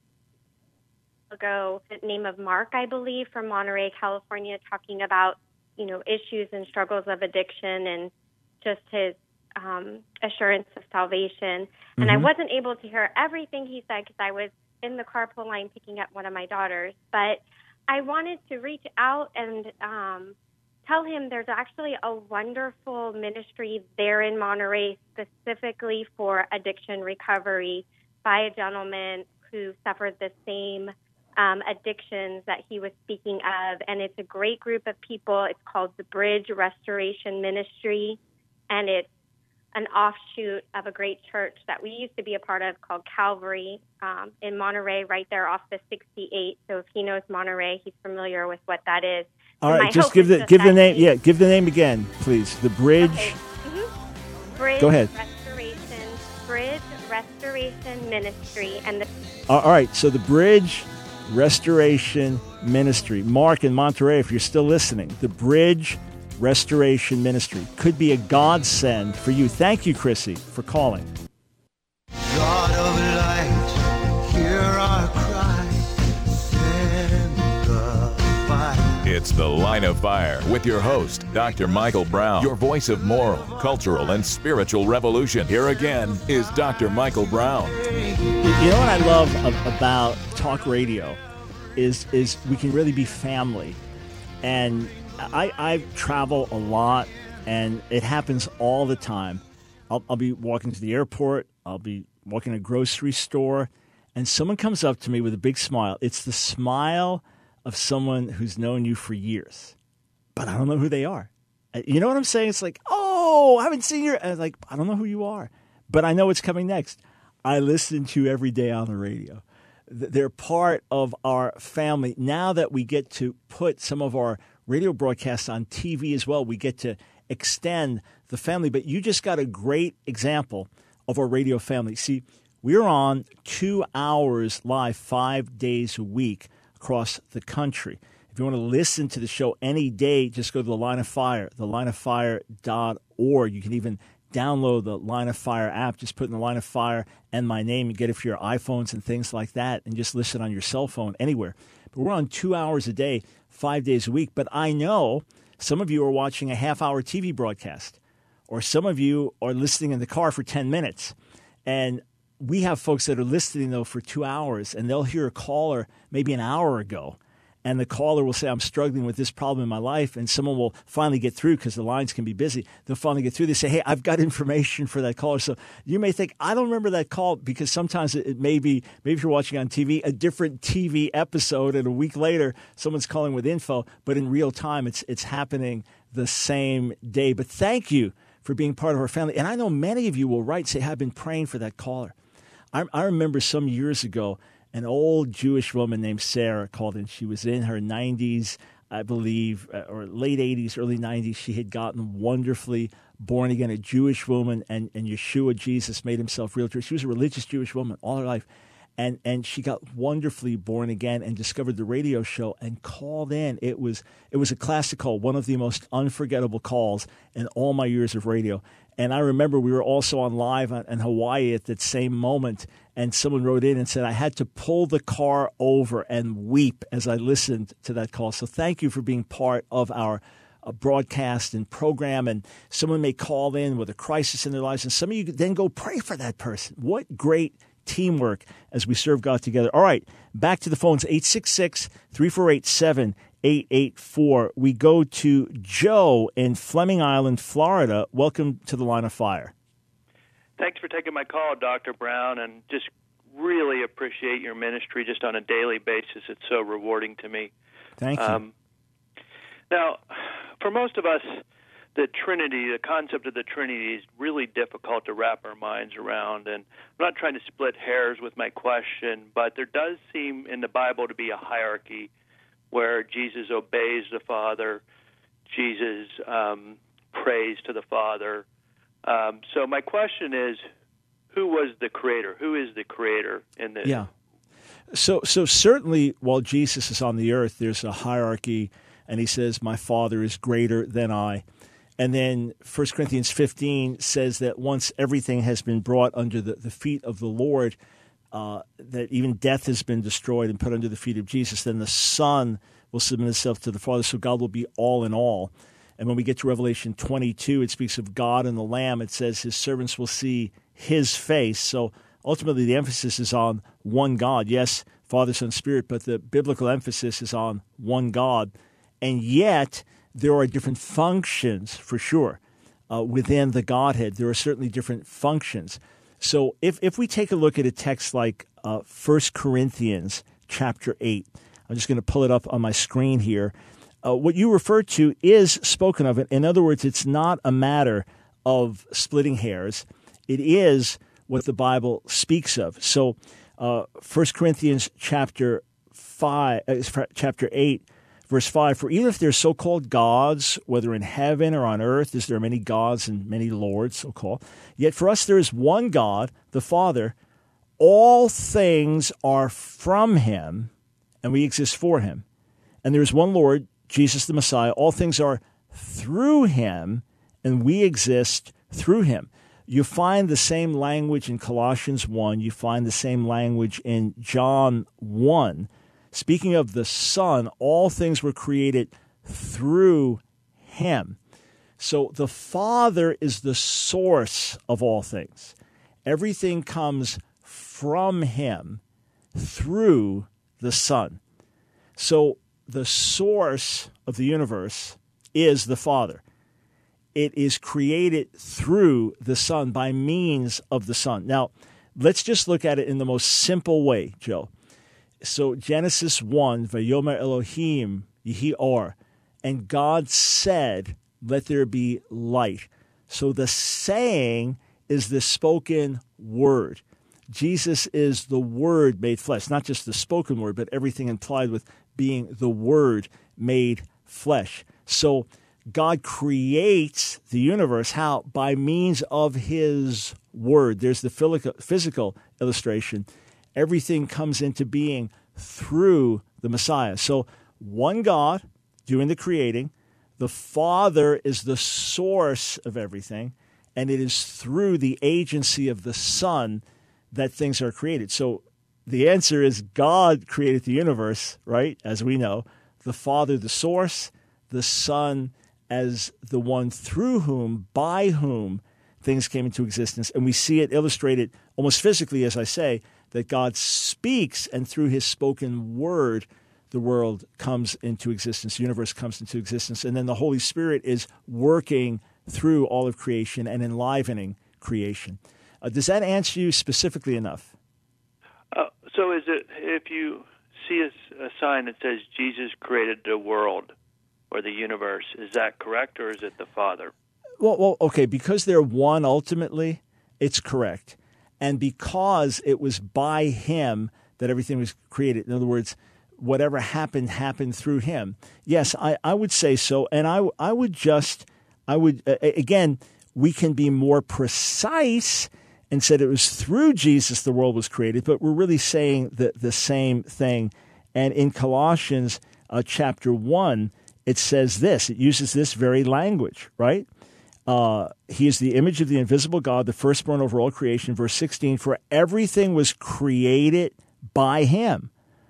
ago, the name of Mark, I believe, from Monterey, California, talking about, you know, issues and struggles of addiction and just his um, assurance of salvation. And Mhm. I wasn't able to hear everything he said because I was in the carpool line picking up one of my daughters. But I wanted to reach out and um, tell him there's actually a wonderful ministry there in Monterey specifically for addiction recovery by a gentleman who suffered the same um, addictions that he was speaking of. And it's a great group of people. It's called the Bridge Restoration Ministry, and it's an offshoot of a great church that we used to be a part of called Calvary um, in Monterey, right there off the sixty-eight. So if he knows Monterey, he's familiar with what that is. All So right, my just hope give is the just give the that name. he- Yeah, give the name again, please. The Bridge. Okay. Mhm. Bridge Go ahead. Restoration, Bridge Restoration Ministry, and the All right, so the Bridge Restoration Ministry. Mark in Monterey, if you're still listening, the Bridge Restoration Ministry could be a godsend for you. Thank you, Chrissy, for calling. God of light, hear our cry, send the fire. It's The Line of Fire with your host, Doctor Michael Brown, your voice of moral, cultural, and spiritual revolution. Here again is Doctor Michael Brown. You know what I love ab- about talk radio is is we can really be family. And I, I travel a lot, and it happens all the time. I'll, I'll be walking to the airport. I'll be walking to a grocery store, and someone comes up to me with a big smile. It's the smile of someone who's known you for years, but I don't know who they are. Uh, You know what I'm saying? It's like, oh, I haven't seen you. And it's like, I don't know who you are, but I know what's coming next. I listen to you every day on the radio. Th- They're part of our family. Now that we get to put some of our radio broadcasts on T V as well, we get to extend the family. But you just got a great example of our radio family. See, we're on two hours live, five days a week across the country. If you want to listen to the show any day, just go to the Line of Fire, the line of fire dot org. You can even download the Line of Fire app. Just put in the Line of Fire and my name and get it for your iPhones and things like that, and just listen on your cell phone anywhere. But we're on two hours a day, five days a week. But I know some of you are watching a half-hour T V broadcast, or some of you are listening in the car for ten minutes. And we have folks that are listening, though, for two hours, and they'll hear a caller maybe an hour ago, and the caller will say, I'm struggling with this problem in my life, and someone will finally get through because the lines can be busy. They'll finally get through. They say, hey, I've got information for that caller. So you may think, I don't remember that call, because sometimes it, it may be, maybe if you're watching on T V, a different T V episode, and a week later, someone's calling with info, but in real time, it's it's happening the same day. But thank you for being part of our family. And I know many of you will write, say, I've been praying for that caller. I, I remember some years ago, an old Jewish woman named Sarah called in. She was in her nineties, I believe, or late eighties, early nineties. She had gotten wonderfully born again, a Jewish woman, and, and Yeshua, Jesus, made himself real to her. She was a religious Jewish woman all her life. And and she got wonderfully born again and discovered the radio show and called in. It was it was a classic call, one of the most unforgettable calls in all my years of radio. And I remember we were also on live in Hawaii at that same moment, and someone wrote in and said, I had to pull the car over and weep as I listened to that call. So thank you for being part of our uh, broadcast and program. And someone may call in with a crisis in their lives, and some of you then go pray for that person. What great teamwork as we serve God together. All right, back to the phones, eight six six, three four eight, seven eight eight four. We go to Joe in Fleming Island, Florida. Welcome to the Line of Fire. Thanks for taking my call, Doctor Brown, and just really appreciate your ministry just on a daily basis. It's so rewarding to me. Thank you. Um, now, for most of us, the Trinity, the concept of the Trinity is really difficult to wrap our minds around. And I'm not trying to split hairs with my question, but there does seem in the Bible to be a hierarchy where Jesus obeys the Father, Jesus um, prays to the Father. Um, so my question is, who was the creator? Who is the creator in this? Yeah. So, so certainly while Jesus is on the earth, there's a hierarchy, and he says, my Father is greater than I. And then First Corinthians fifteen says that once everything has been brought under the, the feet of the Lord, uh, that even death has been destroyed and put under the feet of Jesus, then the Son will submit himself to the Father, so God will be all in all. And when we get to Revelation twenty-two, it speaks of God and the Lamb. It says his servants will see his face. So ultimately, the emphasis is on one God. Yes, Father, Son, Spirit, but the biblical emphasis is on one God. And yet, there are different functions, for sure, uh, within the Godhead. There are certainly different functions. So if, if we take a look at a text like uh, First Corinthians chapter eight, I'm just going to pull it up on my screen here. Uh, what you refer to is spoken of. In other words, it's not a matter of splitting hairs. It is what the Bible speaks of. So uh, First Corinthians chapter five, uh, chapter eight, verse five, for even if there's so-called gods, whether in heaven or on earth, as there are many gods and many lords, so-called, yet for us there is one God, the Father. All things are from him, and we exist for him. And there is one Lord, Jesus the Messiah. All things are through him, and we exist through him. You find the same language in Colossians one. You find the same language in John one. Speaking of the Son, all things were created through him. So the Father is the source of all things. Everything comes from him through the Son. So the source of the universe is the Father. It is created through the Son, by means of the Son. Now, let's just look at it in the most simple way, Joe. So Genesis one, Vayomer Elohim Yehi Or, and God said, let there be light. So the saying is the spoken word. Jesus is the Word made flesh, not just the spoken word, but everything implied with being the Word made flesh. So God creates the universe. How? By means of his word. There's the physical illustration. Everything comes into being through the Messiah. So one God doing the creating. The Father is the source of everything. And it is through the agency of the Son that things are created. So the answer is God created the universe, right? As we know. The Father, the source. The Son as the one through whom, by whom, things came into existence. And we see it illustrated almost physically, as I say, that God speaks, and through his spoken word, the world comes into existence, the universe comes into existence. And then the Holy Spirit is working through all of creation and enlivening creation. Uh, does that answer you specifically enough? Uh, so is it, if you see a, a sign that says Jesus created the world, or the universe, is that correct, or is it the Father? Well, well, okay, because they're one ultimately, it's correct. And because it was by him that everything was created, in other words, whatever happened, happened through him. Yes, I, I would say so. And I, I would just, I would, uh, again, we can be more precise and said it was through Jesus the world was created, but we're really saying the, the same thing. And in Colossians uh, chapter one, it says this, it uses this very language, right? Uh, he is the image of the invisible God, the firstborn over all creation. Verse sixteen, for everything was created by him.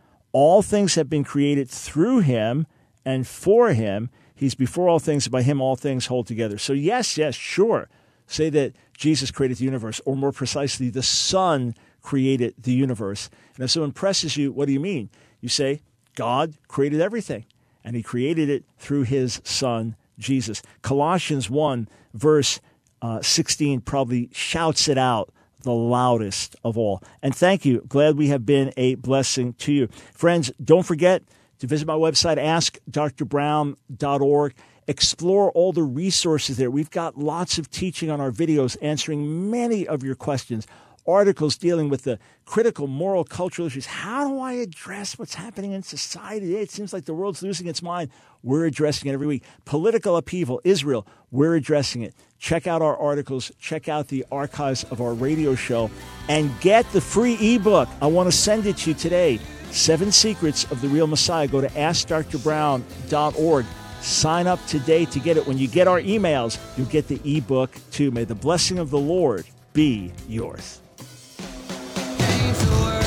All things have been created through him and for him. He's before all things, by him all things hold together. So yes, yes, sure. Say that Jesus created the universe, or more precisely, the Son created the universe. And if so impresses you, what do you mean? You say, God created everything. And he created it through his Son, Jesus. Colossians one, verse uh, sixteen, probably shouts it out the loudest of all. And thank you. Glad we have been a blessing to you. Friends, don't forget to visit my website, ask dr brown dot org. Explore all the resources there. We've got lots of teaching on our videos, answering many of your questions. Articles dealing with the critical moral, cultural issues. How do I address what's happening in society today? It seems like the world's losing its mind. We're addressing it every week. Political upheaval, Israel, we're addressing it. Check out our articles. Check out the archives of our radio show. And get the free ebook. I want to send it to you today. Seven Secrets of the Real Messiah. Go to ask dr brown dot org. Sign up today to get it. When you get our emails, you'll get the ebook too. May the blessing of the Lord be yours. Came to work.